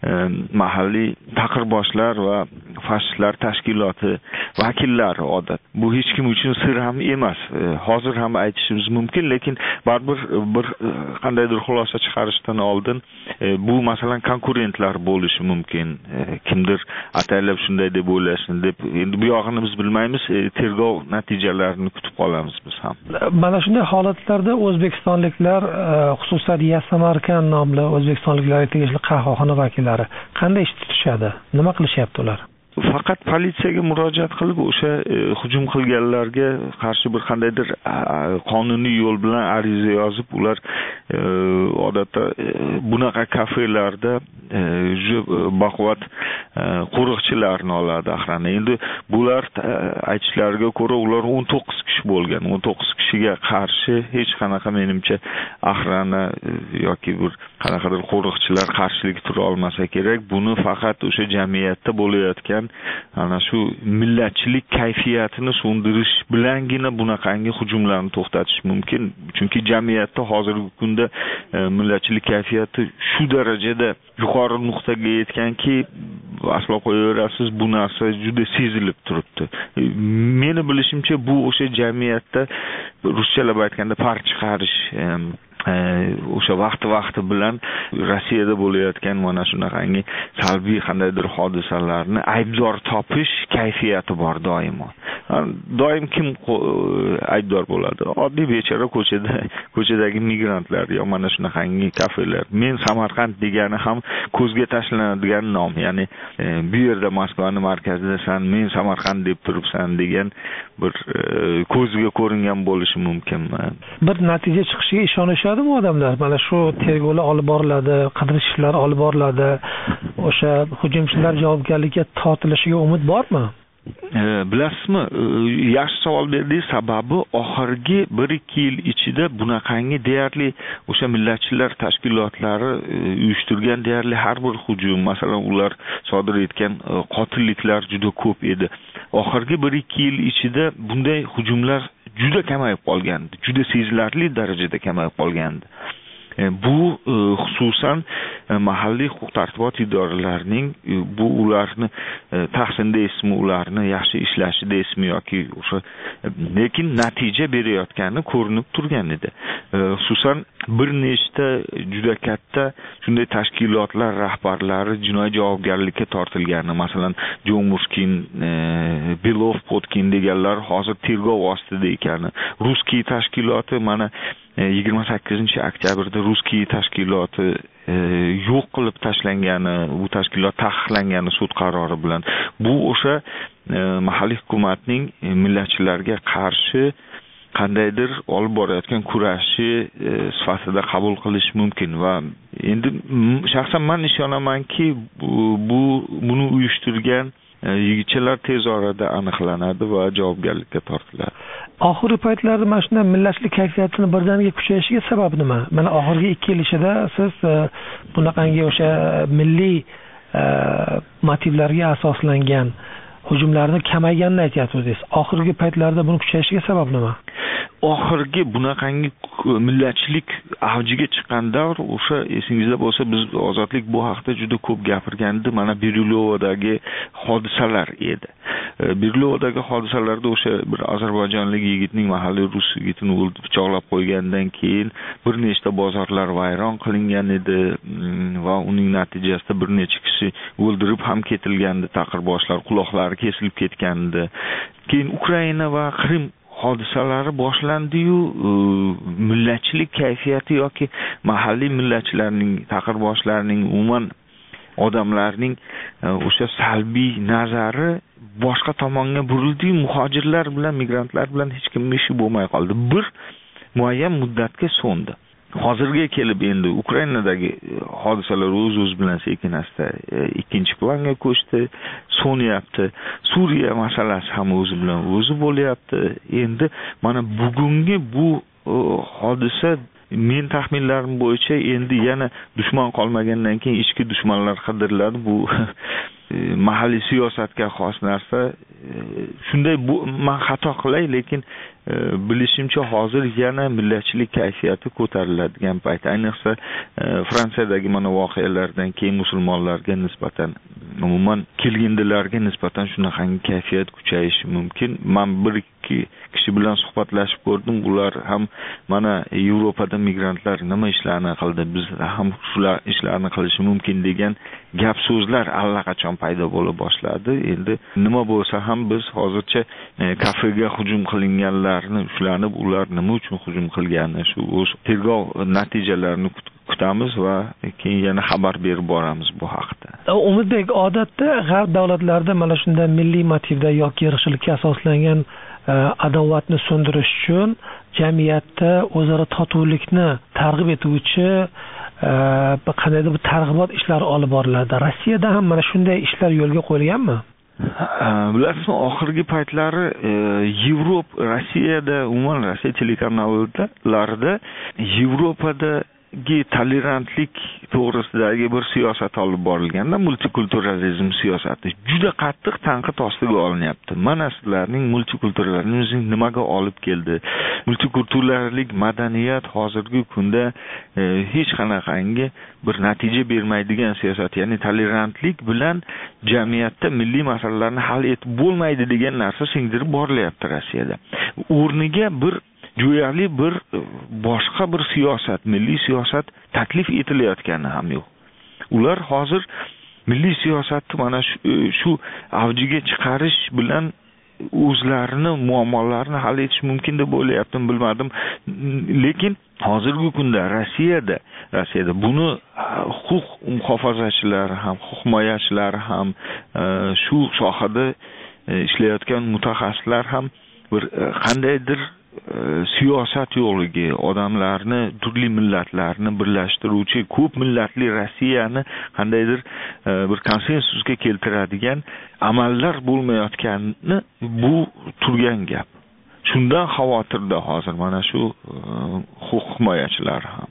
mahalliy taqirboshlar va fashistlar tashkiloti vakillari odat. Bu hech kim uchun sir ham emas. Hozir ham aytishimiz mumkin, lekin baribir bir qandaydir xulosa chiqarishdan oldin bu masalan konkurentlar bo'lishi mumkin. Kimdir ataylab shunday deb o'ylashni deb, endi bu yog'ini biz bilmaymiz, tergov natijalarini kutib qolamiz biz ham. Mana shunday holatlarda o'zbekistonliklar, xususan Ya Samarqand nomli o'zbekistonliklarga tegishli qahvaxona vakillari qanday ish tutishadi? Nima qilishyapti ular? Faqat politsiyaga murojaat qilib o'sha hujum qilganlarga qarshi bir qandaydir qonuniy yo'l bilan ariza yozib, ular odatda bunaqa kafelarda baquvvat qo'riqchilarni oladi axrana. Endi bular aytishlariga ko'ra ular o'n to'qqiz kishi bo'lgan. o'n to'qqiz kishiga qarshi hech qanaqa menimcha axrana yoki bir qanaqadir qo'riqchilar qarshilik tura olmasa kerak. Buni faqat o'sha jamiyatda bo'layotgan ana shu millatchilik kayfiyatini so'ndirish bilangina bunaqangi hujumlarni to'xtatish mumkin. Chunki jamiyatda hozirgi kunda millatchilik kayfiyati shu darajada yuqori nuqtaga yetganki, aslo qo'yaverasiz, bu narsa juda sezilib turibdi. Meni bilishimcha bu o'sha jamiyatda ruschalab aytganda farq chiqarish o'sha vaqti-vaqti bilan Rossiyada bo'layotgan mana shunaqangi salbiy qandaydir hodisalarni aybdor topish kayfiyati bor doimo. Doim kim aybdor bo'ladi? Oddiy bechora ko'chada, ko'chadagi migrantlar yo mana shunaqangi kafelar. Men Samarqand degani ham ko'zga tashlanadigan nom. Ya'ni bu yerda Moskvaning markazidasan, men Samarqand deb turibsan degan bir ko'zga ko'ringan bo'lishi mumkin. Bir natija chiqishiga ishonishadimi odamlar? Mana shu tergovlar olib boriladi, qidirish ishlari olib boriladi. O'sha hujumchilar javobgarlikka tortilishiga umid bormi? Bilasizmi, yaxshi savol berdingiz. Sababi oxirgi bir ikki yil ichida bunaqangi deyarli o'sha millatchilar tashkilotlari uyushtirgan deyarli har bir hujum, masalan ular sodir etgan qotilliklar juda ko'p edi. Oxirgi bir ikki yil ichida bunday hujumlar juda kamayib qolgandi, juda sezilarli darajada kamayib qolgandi. Bu xususan mahalliy huquq-tartibot idoralarining bu ularni tahsin deysizmi, ularni yaxshi ishlashi deysizmi yoki o'sha, lekin natija berayotgani ko'rinib turgan edi. Xususan bir nechta juda katta shunday tashkilotlar rahbarlari jinoiy javobgarlikka tortilgani, masalan Jo'mushkin, Belov, Potkin deganlar hozir tergov ostida ekani, Ruskiy tashkiloti mana yigirma sakkizinchi oktyabrda Ruskiy tashkiloti yo'q qilib tashlangani, bu tashkilot taqiqlangani sud qarori bilan. Bu o'sha mahalliy hukumatning millatchilarga qarshi qandaydir olib borayotgan kurashi sifatida qabul qilish mumkin va endi shaxsan men ishonamanki bu buni uyushtirgan yigitchalar tez orada aniqlanadi va javobgarlikka tortiladi. Oxirgi paytlarda mana shunday millatchilik kayfiyatini birdaniga kuchayishiga sabab nima? Mana oxirgi ikki yil ichida siz bunaqangi o'sha milliy motivlarga asoslangan hujumlarni kamayganini aytyapsiz. Oxirgi paytlarda buni kuchayishiga sabab nima? Oxirgi bunaqangi millatchilik avjiga chiqqan davr o'sha esingizda bo'lsa biz ozodlik bu haqda juda ko'p gapirgandi. Mana Berilovdagi hodisalar edi. Berilovdagi hodisalarda o'sha bir ozarbayjonlik yigitning mahalliy rus yigitini o'ldirib pichoqlab qo'ygandan keyin bir nechta bozorlar vayron qilingan edi va uning natijasida bir necha kishi o'ldirib ham ketilgandi, taqirboshlar quloqlari kesilib ketgandi. Keyin Ukraina va Qrim hodisalari boshlandi-yu, millatchilik kayfiyati yoki mahalliy millatchilarning, taqirboshlarning, umuman odamlarning o'sha salbiy nazari boshqa tomonga burildi-yu, muhojirlar bilan, migrantlar bilan hech kimning ishi bo'lmay qoldi. Bir muayyan muddatga so'ndi. Hozirga kelib endi Ukrainadagi hodisalar o'z-o'z bilan sekin-asta ikkinchi planga ko'chdi, so'nyapti. Suriya masalasi ham o'zi bilan o'zi bo'lyapti. Endi mana bugungi bu hodisa men taxminlarim bo'yicha endi yana dushman qolmagandan keyin ichki dushmanlar qidiriladi. Bu mahalliy siyosatga xos narsa. Shunday bu men xato qilay, lekin bilishimcha hozir yana millatchilik kayfiyati ko'tariladigan payt. Ayniqsa Fransiyadagi mana voqealardan keyin musulmonlarga nisbatan, umuman kelgindilarga nisbatan shunaqangi kayfiyat kuchayishi mumkin. Men bir ikki kishi bilan suhbatlashib ko'rdim. Ular ham mana Yevropada migrantlar nima ishlarni qildi, biz ham shular ishlarni qilishi mumkin degan gap so'zlar allaqachon paydo bo'la boshladi. Endi nima bo'lsa ham biz hozircha kafega hujum qilinganlarni ushlanib, ular nima uchun hujum qilganini shu o'z tergov natijalarini kutamiz va keyin yana xabar berib boramiz bu haqda. Umidbek, odatda g'arb davlatlarida mana shunday milliy motivda yoki irqchilikka asoslangan adovatni so'ndirish uchun jamiyatda o'zaro totuvlikni targ'ib etuvchi qandaydir bir targ'ibot ishlari olib boriladi. Rossiyada ham mana shunday ishlar yo'lga qo'yilganmi? Bilasizmi, oxirgi paytlari Yevropa, Rossiyada, umuman Rossiya telekanallarida Yevropada tolerantlik to'g'risidagi bir siyosat olib borilganda, multikulturalizm siyosati juda qattiq tanqid ostiga olinyapti. Mana sizlarning multikulturalizm nimaga olib keldi? Multikulturallik madaniyat hozirgi kunda e, hech qanaqangi bir natija bermaydigan siyosat, ya'ni tolerantlik bilan jamiyatda milliy masalalarni hal etib bo'lmaydi degan narsa singdirib borilyapti Rossiyada. O'rniga bir jo'yali bir boshqa bir siyosat, milliy siyosat taklif etilayotgani ham yo'q. Ular hozir milliy siyosatni mana shu avjiga chiqarish bilan o'zlarini muammolarini hal etish mumkin deb o'ylayaptim, bilmadim. Lekin hozirgi kunda Rossiyada, Rossiyada buni huquq muhofazachilari ham, huquq himoyachilari ham, shu sohada ishlayotgan mutaxassislar ham bir qandaydir siyosat yo'liga odamlarni, turli millatlarni birlashtiruvchi ko'p millatli Rossiyani qandaydir bir konsensusga keltiradigan amallar bo'lmayotganini bu turgan gap. Shundan xavotirda hozir mana shu huquq himoyachilari ham.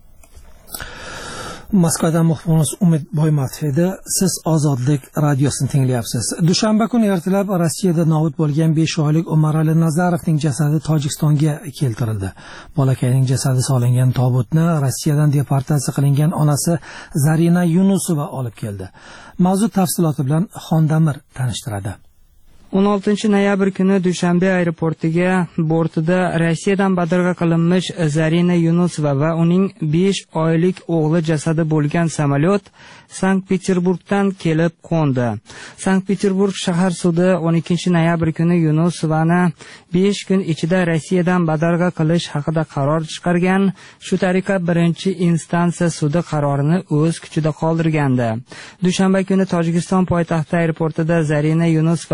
Moskvadan muxbirimiz Umid Boymatov edi. Siz Ozodlik radiosini tinglayapsiz. Dushanba kuni ertalab Rossiyada nobud bo'lgan besh oylik Umarali Nazarovning jasadi Tojikistonga keltirildi. Bolakayning jasadi solingan tobutni Rossiyadan deportatsiya qilingan onasi Zarina Yunusova olib keldi. Mavzu tafsiloti bilan Xondamir tanishtiradi. o'n oltinchi noyabr kuni Dushanbe aeroportiga bortida Rossiyadan badarg'a qilinmish Zarina Yunusova va uning besh oylik o'g'li jasadi bo'lgan samolyot Sankt-Peterburgdan kelib qo'ndi. Sankt-Peterburg shahar sudi o'n ikkinchi noyabr kuni Yunusovani besh kun ichida Rossiyadan badarg'a qilish haqida qaror chiqargan. Shu tariqa birinchi instansiya sudi qarorini o'z kuchida qoldirgandi. Dushanba kuni Tojikiston poytaxti aeroportida Zarina Yunusova va uning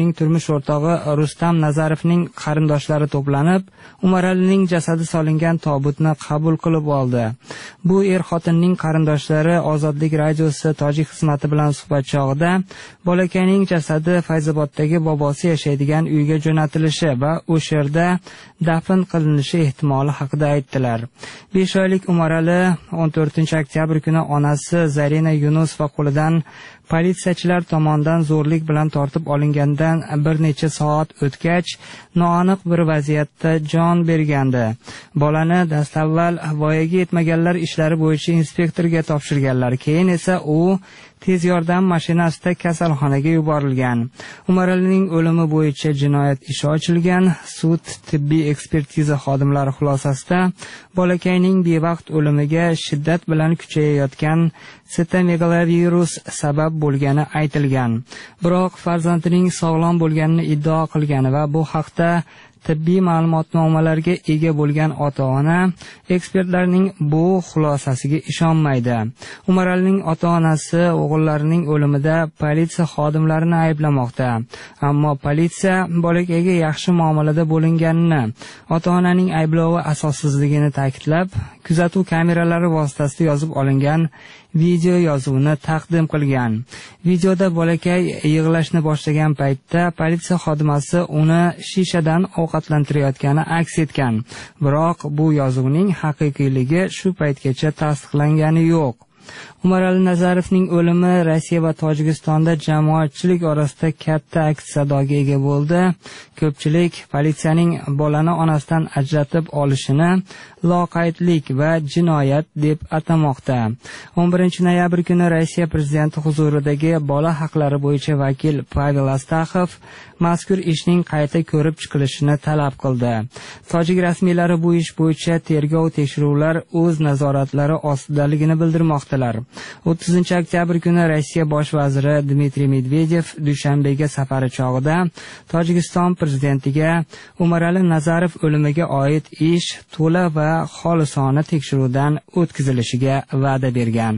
uning turmush o'rtog'i Rustam Nazarovning qarindoshlari to'planib, Umar Alining jasadi solingan tobutni qabul qilib oldi. Bu er-xotinning qarindoshlari Ozodlik radiosi tojik xizmati bilan suhbat chog'ida bolakayning jasadi Fayzoboddagi bobosi yashaydigan uyga jo'natilishi va o'sha yerda dafn qilinishi ehtimoli haqida aytdilar. besh oylik Umar Ali o'n to'rtinchi oktyabr kuni onasi Zarina Yunusova qo'lidan politsiyachilar tomonidan zo'rlik bilan tortib olingandan bir necha soat o'tgach noaniq bir vaziyatda jon bergandi. Bolani dastavval voyaga yetmaganlar ishlari bo'yicha inspektorga topshirganlar. Keyin esa u tez yordam mashinasida kasalxonaga yuborilgan. Umar Alining o'limi bo'yicha jinoyat ishi ochilgan. Sud tibbiy ekspertiza xodimlari xulosasida bolakayning bevaqt o'limiga shiddat bilan kuchayayotgan sitomegalovirus sabab bo'lgani aytilgan. Biroq farzandining sog'lom bo'lganini iddao qilgani va bu haqda tibbiy ma'lumotnomalarga ega bo'lgan ota-ona ekspertlarning bu xulosasiga ishonmaydi. Umar Alining ota-onasi o'g'illarining o'limida politsiya xodimlarini ayblamoqda. Ammo politsiya bolakayga yaxshi muomalada bo'linganini, ota-onaning ayblovi asossizligini ta'kidlab, kuzatuv kameralari vositasida yozib olingan video yozuvni taqdim qilgan. Videoda bolakay yig'lashni boshlagan paytda politsiya xodimasi uni shishadan ovqatlantirayotgani aks etgan. Biroq bu yozuvning haqiqiyligi shu paytgacha tasdiqlangani yo'q. Umar Ali Nazarovning o'limi Rossiya va Tojikistonda jamoatchilik orasida katta aks sadoga ega bo'ldi. Ko'pchilik politsiyaning bolani onasidan ajratib olishini loqaydlik va jinoyat deb atamoqda. o'n birinchi noyabr kuni Rossiya prezidenti huzuridagi bola haqlari bo'yicha vakil Pavel Astaxov mazkur ishning qayta ko'rib chiqilishini talab qildi. Tojik rasmiylari bu ish bo'yicha tergov tekshiruvlar o'z nazoratlari ostidaligini bildirmoqdalar. o'ttizinchi oktyabr kuni Rossiya bosh vaziri Dmitriy Medvedev Dushanbega safari chog'ida Tojikiston prezidentiga Umar Ali Nazarov o'limiga oid ish to'la va xolisona tekshiruvdan o'tkazilishiga va'da bergan.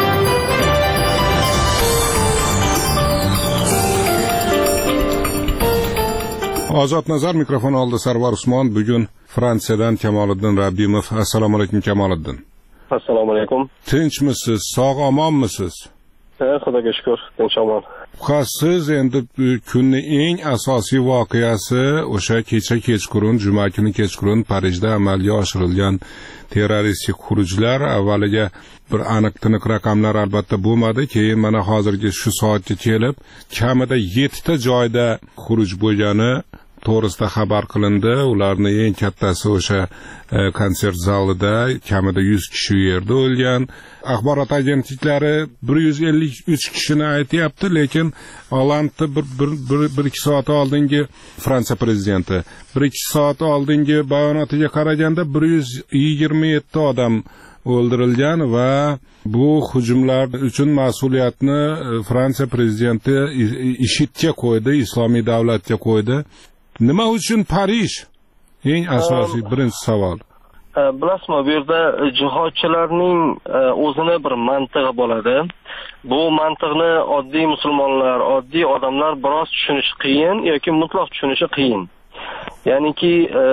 Ozod Nazar mikrofon oldi. Sarvar Usmon. Bugun Fransiyadan Kamoliddin Rabbimov. Assalomu alaykum Kamoliddin. Assalomu alaykum. Tinchmisiz? Sog' omonmisiz? Xudoga shukr, tinch omon. Siz endi kunning eng asosiy voqeasi o'sha kecha kechqurun, juma kuni kechqurun Parijda amalga oshirilgan terroristik xurujlar. Avvaliga bir aniq tiniq raqamlar albatta bo'lmadi, keyin mana hozirgi shu soatga kelib kamida yettita joyda xuruj bo'lgani to'g'risida xabar qilindi. Ularning eng kattasi o'sha e, konsert zalida kamida yuz kishi u yerda o'lgan. Axborot agentliklari bir yuz ellik uch kishini aytyapti, lekin Ollandda bir bir bir, bir ikki soat oldingi Fransiya prezidenti bir ikki soat oldingi bayonotiga qaraganda bir yuz yigirma yetti odam o'ldirilgan va bu hujumlar uchun mas'uliyatni Fransiya prezidenti IShIDga qo'ydi, Islomiy davlatga qo'ydi. Nima uchun Parij? Eng asosiy birinchi savol. Bilasizmi, bu yerda jihodchilarning o'zini bir mantig'i bo'ladi. Bu mantiqni oddiy musulmonlar, oddiy odamlar biroz tushunishi qiyin yoki mutlaq tushunishi qiyin. Ya'niki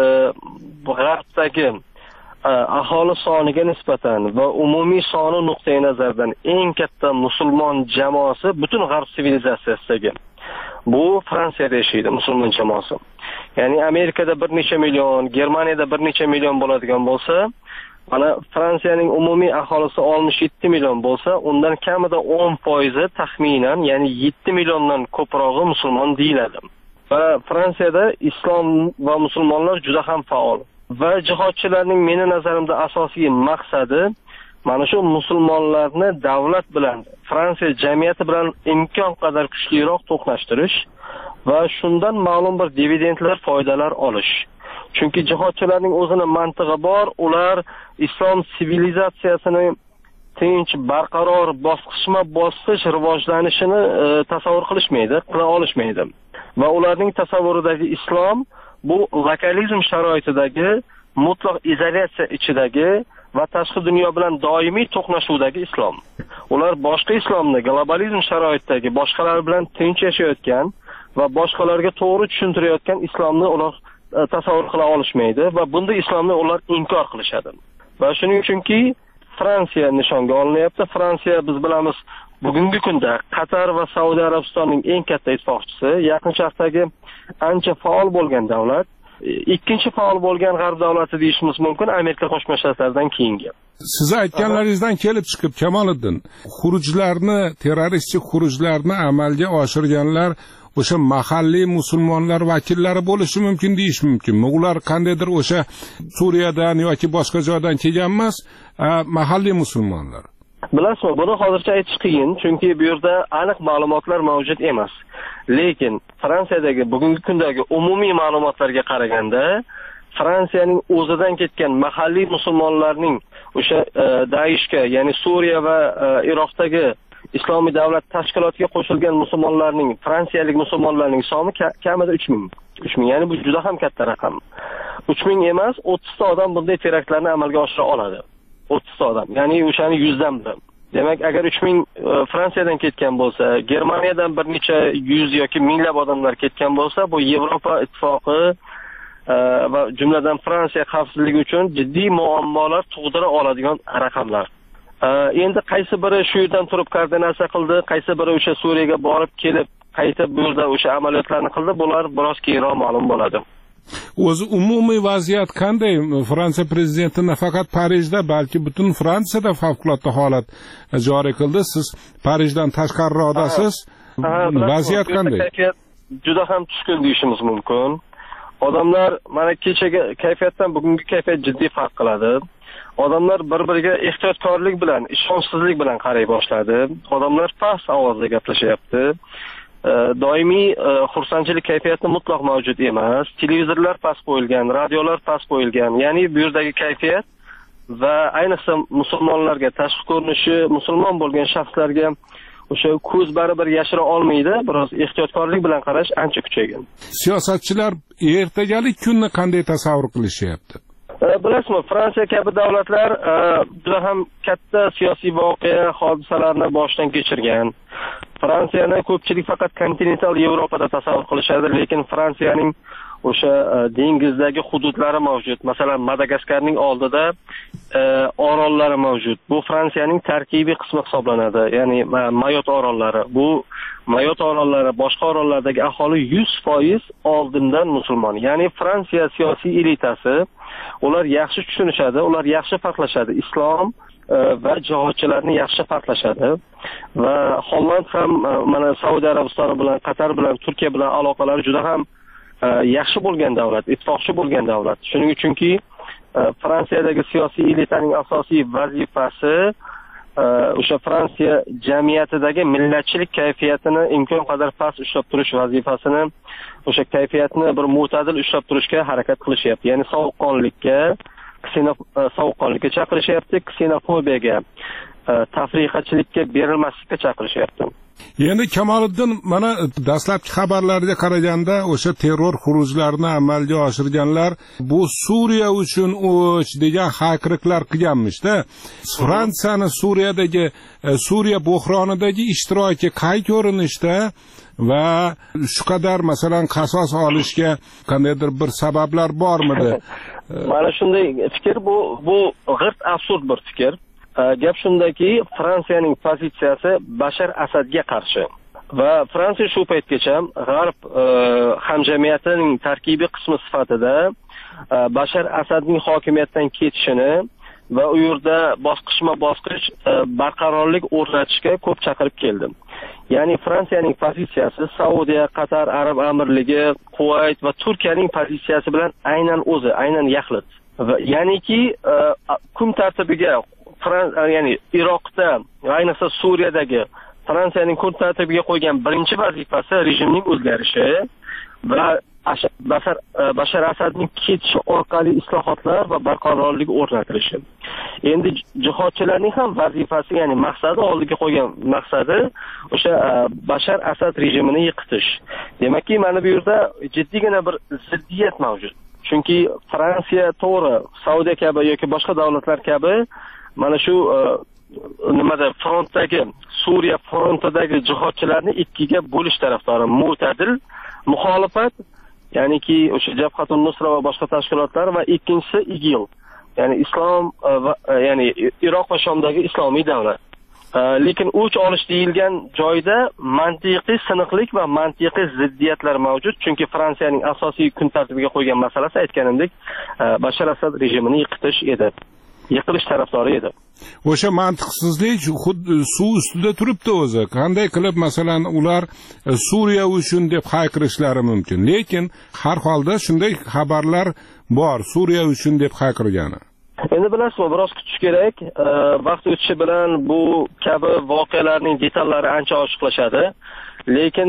g'arbdagi aholi soniga nisbatan va umumiy soni nuqtai nazaridan eng katta musulmon jamoasi butun g'arb sivilizatsiyasidagi. Bu Fransiyada yashaydi musulmon jamoasi. Ya'ni Amerikada bir necha million, Germaniyada bir necha million bo'ladigan bo'lsa, mana Fransiyaning umumiy aholisi oltmish yetti million bo'lsa, undan kamida o'n foizi taxminan, ya'ni yetti milliondan ko'prog'i musulmon deyiladi. Va Fransiyada islom va musulmonlar juda ham faol. Va jihodchilarning meni nazarimda asosiy maqsadi mana shu musulmonlarni davlat bilan, Fransiya jamiyati bilan imkon qadar kuchliroq to'qnashtirish va shundan ma'lum bir dividendlar, foydalar olish. Chunki jihodchilarning o'zining mantig'i bor, ular islom sivilizatsiyasini tinch, barqaror, bosqichma-bosqich rivojlanishini e, tasavvur qilishmaydi, qila olishmaydi. Va ularning tasavvuridagi islom bu lokalizm sharoitidagi mutlaq izolyatsiya ichidagi va tashqi dunyo bilan doimiy to'qnashuvdagi islom. Ular boshqa islomni globalizm sharoitidagi boshqalar bilan tinch yashayotgan va boshqalarga to'g'ri tushuntirayotgan islomni ular tasavvur qila olishmaydi va bunda islomni ular inkor qilishadi. Va shuning uchunki Fransiya nishonga olinyapti. Fransiya biz bilamiz bugungi kunda Qatar va Saudiya Arabistonining eng katta ittifoqchisi, Yaqin Sharqdagi ancha faol bo'lgan davlat. Ikkinchi faol bo'lgan g'arb davlati deyishimiz mumkin Amerika Qo'shma Shtatlaridan keyingi. Siz aytganlaringizdan kelib chiqib Kamoliddin, xurujlarni, terroristlik xurujlarni amalga oshirganlar o'sha mahalliy musulmonlar vakillari bo'lishi mumkin deyish mumkinmi? Ular qandaydir o'sha Suriyadan yoki boshqa joydan kelgan emas, mahalliy musulmonlar. Bilasizmi, buni hozircha aytish qiyin, chunki bu yerda aniq ma'lumotlar mavjud emas. Lekin Fransiyadagi bugungi kundagi umumiy ma'lumotlarga qaraganda, Fransiyaning o'zidan ketgan mahalliy musulmonlarning o'sha Daeshga, ya'ni Suriya va Iroqdagi Islomiy davlat tashkilotiga qo'shilgan musulmonlarning, fransiyalik musulmonlarning soni kamida uch ming. uch ming, ya'ni bu juda ham katta raqam. uch ming emas, o'ttiz ta odam bunday teraktlarni amalga oshira oladi. o'ttiz ta odam, ya'ni o'shani yuzdan biri. Demak, agar uch ming Fransiyadan ketgan bo'lsa, Germaniyadan bir necha yuz yoki minglab odamlar ketgan bo'lsa, bu Yevropa ittifoqi va jumladan Fransiya xavfsizligi uchun jiddiy muammolar tug'dira oladigan raqamlar. Endi qaysi biri shu yerdan turib koordinatsiya qildi, qaysi biri o'sha Suriyaga borib kelib, qaytib bu yerda o'sha amaliyotlarni qildi, bular biroz keyinroq ma'lum bo'ladi. O'zi umumiy vaziyat qanday? Fransiya prezidenti nafaqat Parijda, balki butun Fransiyada favqulodda holat joriy qildi. Siz Parijdan tashqariroqdasiz. Vaziyat qanday? Juda ham tushkun deyishimiz mumkin. Odamlar mana kechagi kayfiyatdan bugungi kayfiyat jiddiy farq qiladi. Odamlar bir-biriga ehtiyotkorlik bilan, ishonchsizlik bilan qaray boshladi. Odamlar past ovozda gaplashyapti. Doimiy xursandchilik kayfiyati mutlaq mavjud emas. Televizorlar past qo'yilgan, radiolar past qo'yilgan. Ya'ni bu yerdagi kayfiyat va ayniqsa musulmonlarga, tashqi ko'rinishi musulmon bo'lgan shaxslarga o'sha ko'z baribir yashira olmaydi. Biroz ehtiyotkorlik bilan qarash ancha kuchaygan. Siyosatchilar ertagalik kunni qanday tasavvur qilishyapti? Bilasizmi, Fransiya kabi davlatlar juda ham katta siyosiy voqea, hodisalarni boshdan kechirgan. Fransiyani ko'pchilik faqat kontinental Yevropada tasavvur qilishadi, lekin Fransiyaning o'sha dengizdagi hududlari mavjud. Masalan, Madagaskarning oldida orollari mavjud. Bu Fransiyaning tarkibiy qismi hisoblanadi, ya'ni Mayot orollari. Bu Mayot orollari, boshqa orollardagi aholi yuz foiz oldindan musulmon. Ya'ni Fransiya siyosiy elitasi, ular yaxshi tushunishadi, ular yaxshi farqlashadi. Islom va jihodchilarni yaxshi farqlashadi va Holland ham mana Saudiya Arabistoni bilan, Qatar bilan, Turkiya bilan aloqalari juda ham yaxshi bo'lgan davlat, ittifoqchi bo'lgan davlat. Shuning uchunki Fransiyadagi siyosiy elitaning asosiy vazifasi o'sha Fransiya jamiyatidagi millatchilik kayfiyatini imkon qadar past ushlab turish vazifasini, o'sha kayfiyatni bir mo'tadil ushlab turishga harakat qilishyapti. Ya'ni sovuqqonlikka, sovuqqonlikka chaqirishyapti, ksenofobiyaga, tafriqachilikka berilmaslikka chaqirishyapti. Endi Kamoliddin, mana dastlabki xabarlarga qaraganda o'sha terror xurujlarini amalga oshirganlar bu Suriya uchun o'ch degan hayqiriqlar qilganmish-da. Fransiyani Suriyadagi Suriya bo'hronidagi ishtiroki qay ko'rinishda va shu qadar masalan qasos olishga qandaydir bir sabablar bormidi? Mana shunday fikr, bu bu g'irt absurd bir fikr. Gap shundaki, Fransiyaning pozitsiyasi Bashar Asadga qarshi va Fransiya shu paytgacha g'arb hamjamiyatining tarkibiy qismi sifatida Bashar Asadning hokimiyatdan ketishini va u yerda bosqichma-bosqich barqarorlik o'rnatishga ko'p chaqirib keldi. Ya'ni Fransiyaning pozitsiyasi Saudiya, Qatar Arab Amirligi, Kuvayt va Turkiyaning pozitsiyasi bilan aynan o'zi, aynan yaxlit. Ya'niki kun tartibiga ya'ni Iroqda, ayniqsa Suriyadagi Fransiyaning kun tartibiga qo'ygan birinchi vazifasi rejimning o'zgarishi va Bashar Bashar Asadning ketishi orqali islohotlar va barqarorlik o'rnatilishi. Endi jihodchilarning ham vazifasi, ya'ni maqsadi, oldiga qo'ygan maqsadi o'sha Bashar Asad rejimini yiqitish. Demakki, mana bu yerda jiddiygina bir ziddiyat mavjud. Chunki Fransiya to'g'ri Saudiya kabi yoki boshqa davlatlar kabi mana shu nimada frontdagi Suriya frontidagi jihodchilarni ikkiga bo'lish tarafdori. Mo'tadil muxolifat, ya'niki o'sha Jabhatun Nusra va boshqa tashkilotlar, va ikkinchisi IGIL, ya'ni islom va ya'ni Iroq va Shomdagi islomiy davlat. Lekin o'ch olish deyilgan joyda mantiqiy siniqlik va mantiqiy ziddiyatlar mavjud, chunki Fransiyaning asosiy kun tartibiga qo'ygan masalasi aytganimdek Bashar Asad rejimini yiqitish edi. Yiqilish tarafdori edi. O'sha mantiqsizlik xuddi suv ustida turibdi o'zi. Qanday qilib masalan ular Suriya uchun deb hayqirishlari mumkin, lekin har holda shunday xabarlar bor, Suriya uchun deb hayqirgani. Endi bilasizmi, biroz kutish kerak. Vaqt o'tishi bilan bu kabi voqealarning detallari ancha ochiqlashadi. Lekin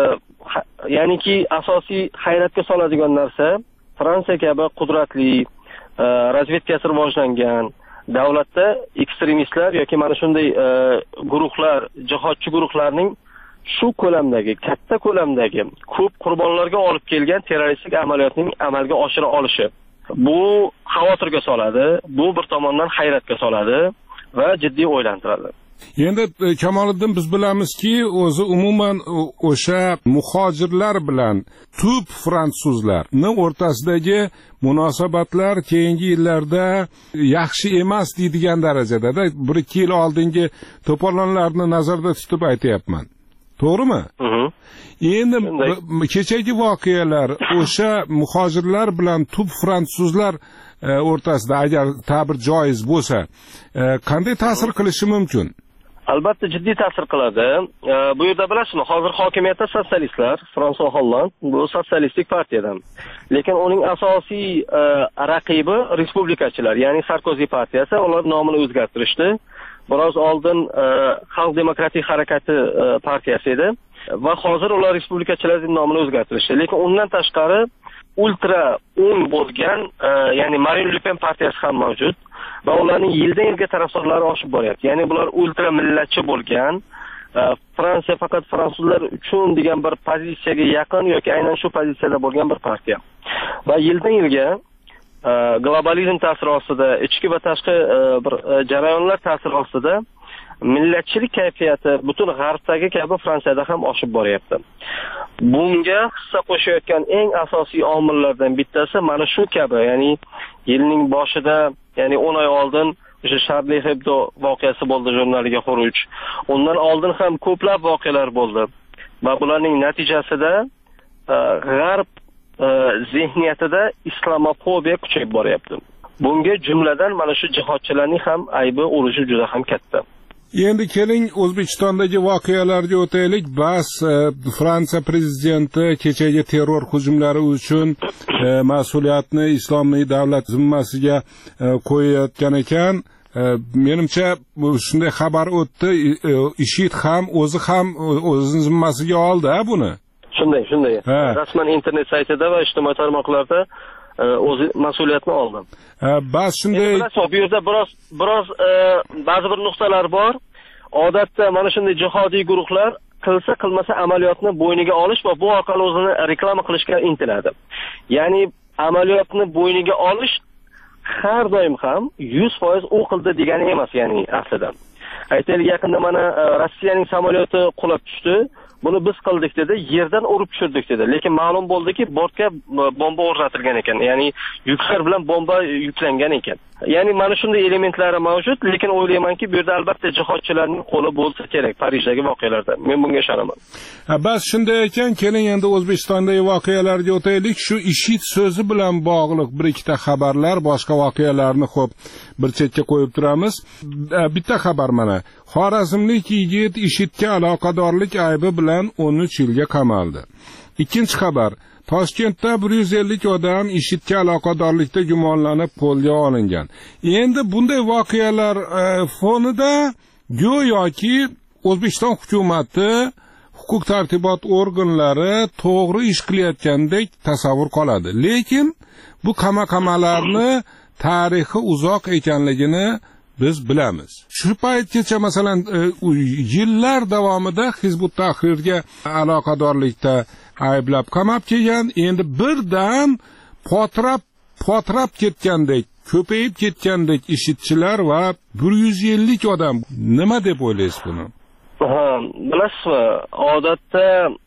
ya'niki asosiy hayratga soladigan narsa, Fransiya kabi qudratli, razvedkasi rivojlangan davlatda ekstremistlar yoki mana shunday guruhlar, jihodchi guruhlarning shu ko'lamdagi, katta ko'lamdagi, ko'p qurbonlarga olib kelgan terroristik amaliyotning amalga oshira olishi, bu xavotirga soladi, bu bir tomondan hayratga soladi va jiddiy o'ylantiradi. Endi Kamoliddin, biz bilamizki, o'zi umuman o'sha muhojirlar bilan tub fransuzlarning o'rtasidagi munosabatlar keyingi yillarda yaxshi emas deydigan darajada, bir ikki yil oldingi to'polonlarni nazarda tutib aytayapman. To'g'rimi? Endi kechagi voqealar o'sha muhojirlar bilan tub fransuzlar o'rtasida agar ta'bir joiz bo'lsa, qanday ta'sir qilishi mumkin? Albatta jiddiy ta'sir qiladi. Bu yerda bilasizmi, hozir hokimiyatda sotsialistlar, François Hollande, bu sotsialistik partiyadan. Lekin uning asosiy raqibi respublikachilar, ya'ni Sarkozy partiyasi. Ular nomini o'zgartirishdi. Biroz oldin Xalq demokratik harakati partiyasi edi va hozir ular respublikachilar deb nomini o'zgartirishdi. Lekin undan tashqari ultra o'ng bo'lgan, ya'ni Marine Le Pen partiyasi ham mavjud va ularning yildan yilga tarafdorlari oshib boryapti. Ya'ni bular ultra millatchi bo'lgan, Fransiya faqat fransuzlar uchun degan bir pozitsiyaga yaqin yoki aynan shu pozitsiyada bo'lgan bir partiya. Va yildan yilga globalizm ta'siri ostida, ichki va tashqi bir jarayonlar ta'siri ostida millatchilik kayfiyati butun g'arbdagi kabi Fransiyada ham oshib boryapti. Bunga hissa qo'shayotgan eng asosiy omillardan bittasi mana shu kabi, ya'ni yilning boshida, ya'ni o'n oy oldin o'sha Charlie Hebdo voqeasi bo'ldi, jurnaliga xuruj. Undan oldin ham ko'plab voqealar bo'ldi. Va bularning natijasida g'arb zihniyatida islamofobiya kuchayib boryapti. Bunga jumladan mana shu jihodchilarning ham aybi, urishi juda ham katta. Endi keling O'zbekistondagi voqealarga o'taylik. Bas Fransiya prezidenti kechagi terror hujumlari uchun mas'uliyatni Islomiy davlat zimmasiga qo'yayotgan ekan. Menimcha shunday xabar o'tdi, IShID ham o'zi ham o'zining zimmasiga oldi buni. Shunday, shunday. Rasman internet saytida va ijtimoiy tarmoqlarda o'zi mas'uliyatni oldi. Bas shunday. Bu yerda biroz biroz ba'zi bir nuqtalar bor. Odatda mana shunday jihodiy guruhlar qilsa qilmasa amaliyotni bo'yniga olish va bu orqali o'zini reklama qilishga intiladi. Ya'ni amaliyotni bo'yniga olish har doim ham yuz foiz u qildi degani emas, ya'ni aslida. Aytaylik, yaqinda mana Rossiyaning samolyoti qulab tushdi. Buni biz qildik dedi, yerdan urib tushirdik dedi. Lekin ma'lum bo'ldiki, bortga bomba o'rnatilgan ekan. Ya'ni yuklar bilan bomba yuklangan ekan. Ya'ni mana shunday elementlari mavjud, lekin o'ylaymanki, bu yerda albatta jihodchilarning qo'li bo'lsa kerak Parijdagi voqealarda. Men bunga ishonaman. Bas shunday ekan, keling endi O'zbekistondagi voqealarga o'taylik. Shu IShID so'zi bilan bog'liq bir ikkita xabarlar, boshqa voqealarni xo'p bir chetga qo'yib turamiz. Bitta xabar mana. Xorazmlik yigit IShIDga aloqadorlik aybi bilan o'n uch yilga qamaldi. Ikkinchi xabar. Toshkentda bir yuz ellik odam IShIDga aloqadorlikda gumonlanib qo'lga olingan. Endi bunday voqealar fonida go'yoki O'zbekiston hukumatı, huquq tartibot organlari to'g'ri ish qilayotgandek tasavvur qoladi. Lekin bu qama-qamalarni tarixi uzoq ekanligini biz bilamiz. Shu paytgacha masalan yillar davomida Hizbut Tahrirga aloqadorlikda ayblab qamab kelgan, endi birdan potrab potrab ketgandek ko'payib ketgandek ishitchilar va bir yuz ellik odam. Nima deb o'ylaysiz buni? Ha, bilasizmi, odatda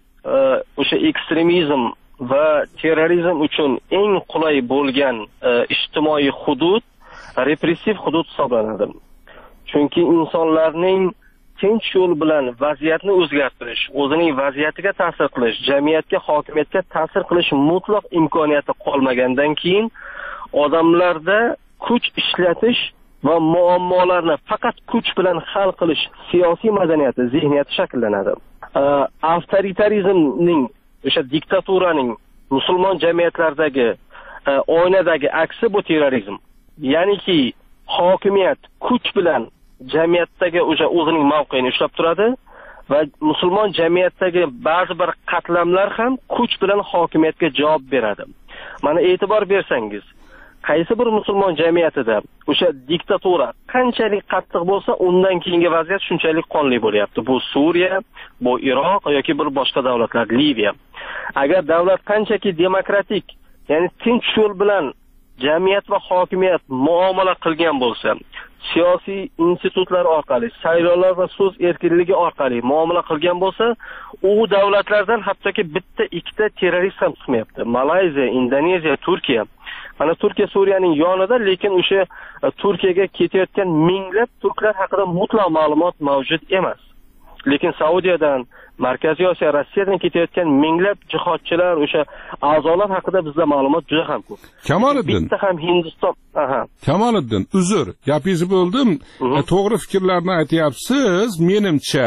o'sha ekstremizm va terrorizm uchun eng qulay bo'lgan ijtimoiy hudud repressiv hudud hisoblanadi. Chunki insonlarning tinch yo'l bilan vaziyatni o'zgartirish, o'zining vaziyatiga ta'sir qilish, jamiyatga, hokimiyatga ta'sir qilish mutlaq imkoniyati qolmagandan keyin odamlarda kuch ishlatish va muammolarni faqat kuch bilan hal qilish siyosiy madaniyati, zihniyati shakllanadi. Avtoritarizmning, o'sha diktaturaning musulmon jamiyatlardagi oynadagi aksi bu terrorizm. Ya'niki hokimiyat kuch bilan jamiyatdagi o'sha o'zining mavqeini ushlab turadi va musulmon jamiyatdagi ba'zi bir qatlamlar ham kuch bilan hokimiyatga javob beradi. Mana e'tibor bersangiz, qaysi bir musulmon jamiyatida o'sha diktatura qanchalik qattiq bo'lsa, undan keyingi vaziyat shunchalik qonli bo'lyapti. Bu Suriya, bu Iroq yoki bir boshqa davlatlar, Liviya. Agar davlat qanchaki demokratik, ya'ni tinch yo'l bilan jamiyat va hokimiyat muomala qilgan bo'lsa, siyosiy institutlar orqali, saylovlar va so'z erkinligi orqali muomala qilgan bo'lsa, u davlatlardan hattoki bitta ikkita terrorist ham chiqmayapti. Malayziya, Indoneziya, Turkiya. Mana Turkiya Suriyaning yonida, lekin o'sha Turkiyaga ketayotgan minglab turklar haqida mutlaq ma'lumot mavjud emas. Lekin Saudiyadan, Markaziy Osiyo, Rossiyadan ketayotgan minglab jihodchilar, o'sha a'zolar haqida bizda ma'lumot juda ham ko'p. Kamoliddin. Bitta ham Hindiston, aha. Kamoliddin, uzr, gapingizni bo'ldim. E, to'g'ri fikrlarni aytyapsiz, menimcha,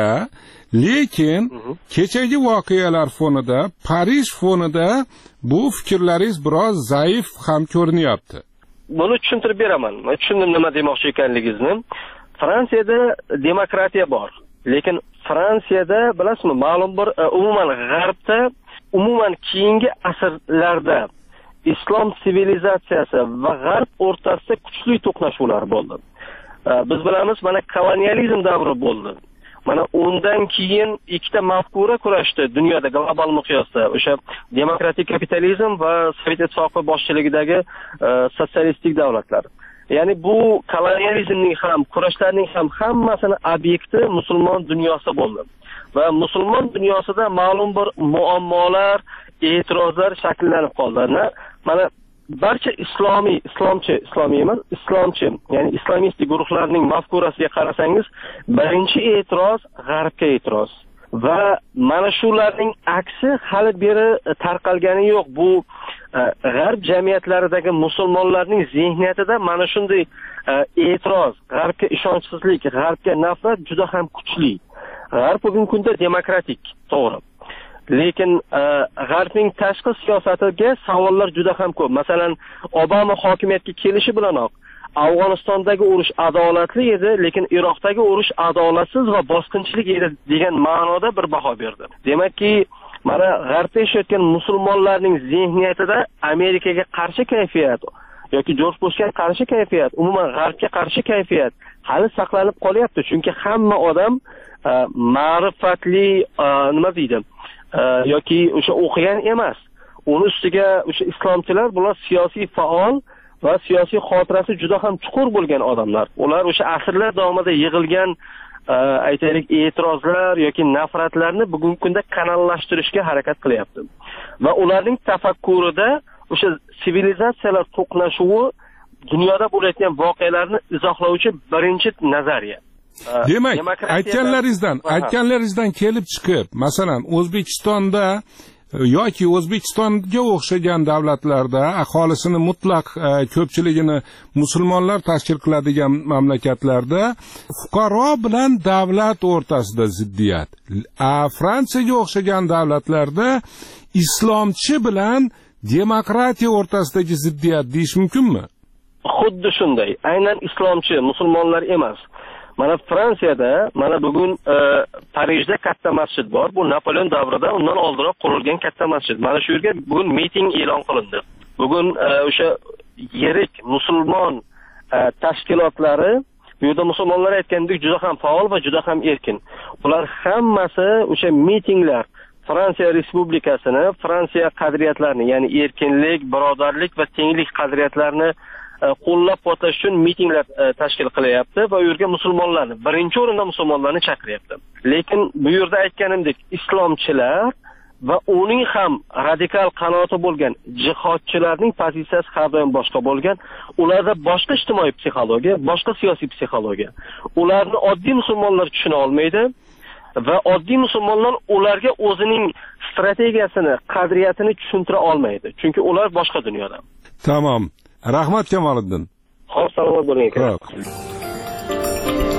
lekin kechagi voqealar fonida, Parij fonida bu fikrlaringiz biroz zaif ham ko'rinyapti. Buni tushuntirib beraman. Men tushundim nima demoqchi ekanligingizni. Fransiyada demokratiya bor. Lekin Fransiyada bilasizmi, ma'lum bir umuman g'arbda, umuman keyingi asrlarda islom sivilizatsiyasi va g'arb o'rtasida kuchli to'qnashuvlar bo'ldi. Biz bilamiz, mana kolonializm davri bo'ldi. Mana undan keyin ikkita mafkura kurashdi dunyoda global miqyosda. O'sha demokratik kapitalizm va Sovet Ittifoqi boshchiligidagi sotsialistik davlatlar. Ya'ni bu kolonializmning ham, kurashlarning ham hammasini obyekti musulmon dunyosi bo'ldi. Va musulmon dunyosida ma'lum bir muammolar, e'tirozlar shakllanib qoldi. Mana barcha islomiy, islomchi, islomiy emas, islomchi, ya'ni islamistik guruhlarning mafkurasiga qarasangiz, birinchi e'tiroz g'arbga e'tiroz. Va mana shularning aksi hali beri tarqalgani yo'q. Bu g'arb jamiyatlaridagi musulmonlarning zihniyatida mana shunday e'tiroz, g'arbga ishonchsizlik, g'arbga nafrat juda ham kuchli. G'arb bugungi kunda demokratik, to'g'ri. Lekin g'arbning tashqi siyosatiga savollar juda ham ko'p. Masalan, Obama hokimiyatga kelishi bilanoq Afg'onistondagi urush adolatli edi, lekin Iroqdagi urush adolatsiz va bosqinchilik edi degan ma'noda bir baho berdi. Demakki, mana g'arbda yashayotgan musulmonlarning zihniyatida Amerikaga qarshi kayfiyat yoki Jorj Bushga qarshi kayfiyat, umuman g'arbga qarshi kayfiyat hali saqlanib qolyapti. Chunki hamma odam ma'rifatli, nima deydi, yoki o'sha o'qigan emas. Uni ustiga o'sha islomchilar bular siyosiy faol va siyosiy xotirasi juda ham chuqur bo'lgan odamlar. Ular o'sha asrlar davomida yig'ilgan aytaylik e'tirozlar yoki nafratlarni bugungi kunda kanallashtirishga harakat qilyapti. Va ularning tafakkurida o'sha sivilizatsiyalar to'qnashuvi dunyoda bo'layotgan voqealarni izohlovchi birinchi nazariya. Demak, aytganlaringizdan, aytganlaringizdan kelib chiqib, masalan, O'zbekistonda yoki O'zbekistonga o'xshagan davlatlarda aholisini mutlaq ko'pchiligini musulmonlar tashkil qiladigan mamlakatlarda fuqaro bilan davlat o'rtasida ziddiyat. Fransiyaga o'xshagan davlatlarda islomchi bilan demokratiya o'rtasidagi ziddiyat deyish mumkinmi? Xuddi shunday. Aynan islomchi, musulmonlar emas. Mana Fransiyada, mana bugun e, Parijda katta masjid bor. Bu Napoleon davrida undan oldinroq qurilgan katta masjid. Mana shu yerga bugun miting e'lon qilindi. Bugun o'sha e, yirik musulmon e, tashkilotlari, bu yerda musulmonlar aytgandek juda ham faol va juda ham erkin. Ular hammasi o'sha mitinglar Fransiya Respublikasini, Fransiya qadriyatlarini, ya'ni erkinlik, birodarlik va tenglik qadriyatlarini qo'llab quvvatlash uchun mitinglar tashkil qilyapti va u yerga musulmonlarni, birinchi o'rinda musulmonlarni chaqiryapti. Lekin bu yerda aytganimdek, islomchilar va uning ham radikal qanoti bo'lgan jihodchilarning pozitsiyasi har doim boshqa bo'lgan. Ularda boshqa ijtimoiy psixologiya, boshqa siyosiy psixologiya. Ularni oddiy musulmonlar tushuna olmaydi va oddiy musulmonlar ularga o'zining strategiyasini, qadriyatini tushuntira olmaydi. Chunki ular boshqa dunyoda. Tamam. Rahmat Kamoliddin. Xo'p, salomat bo'ling aka.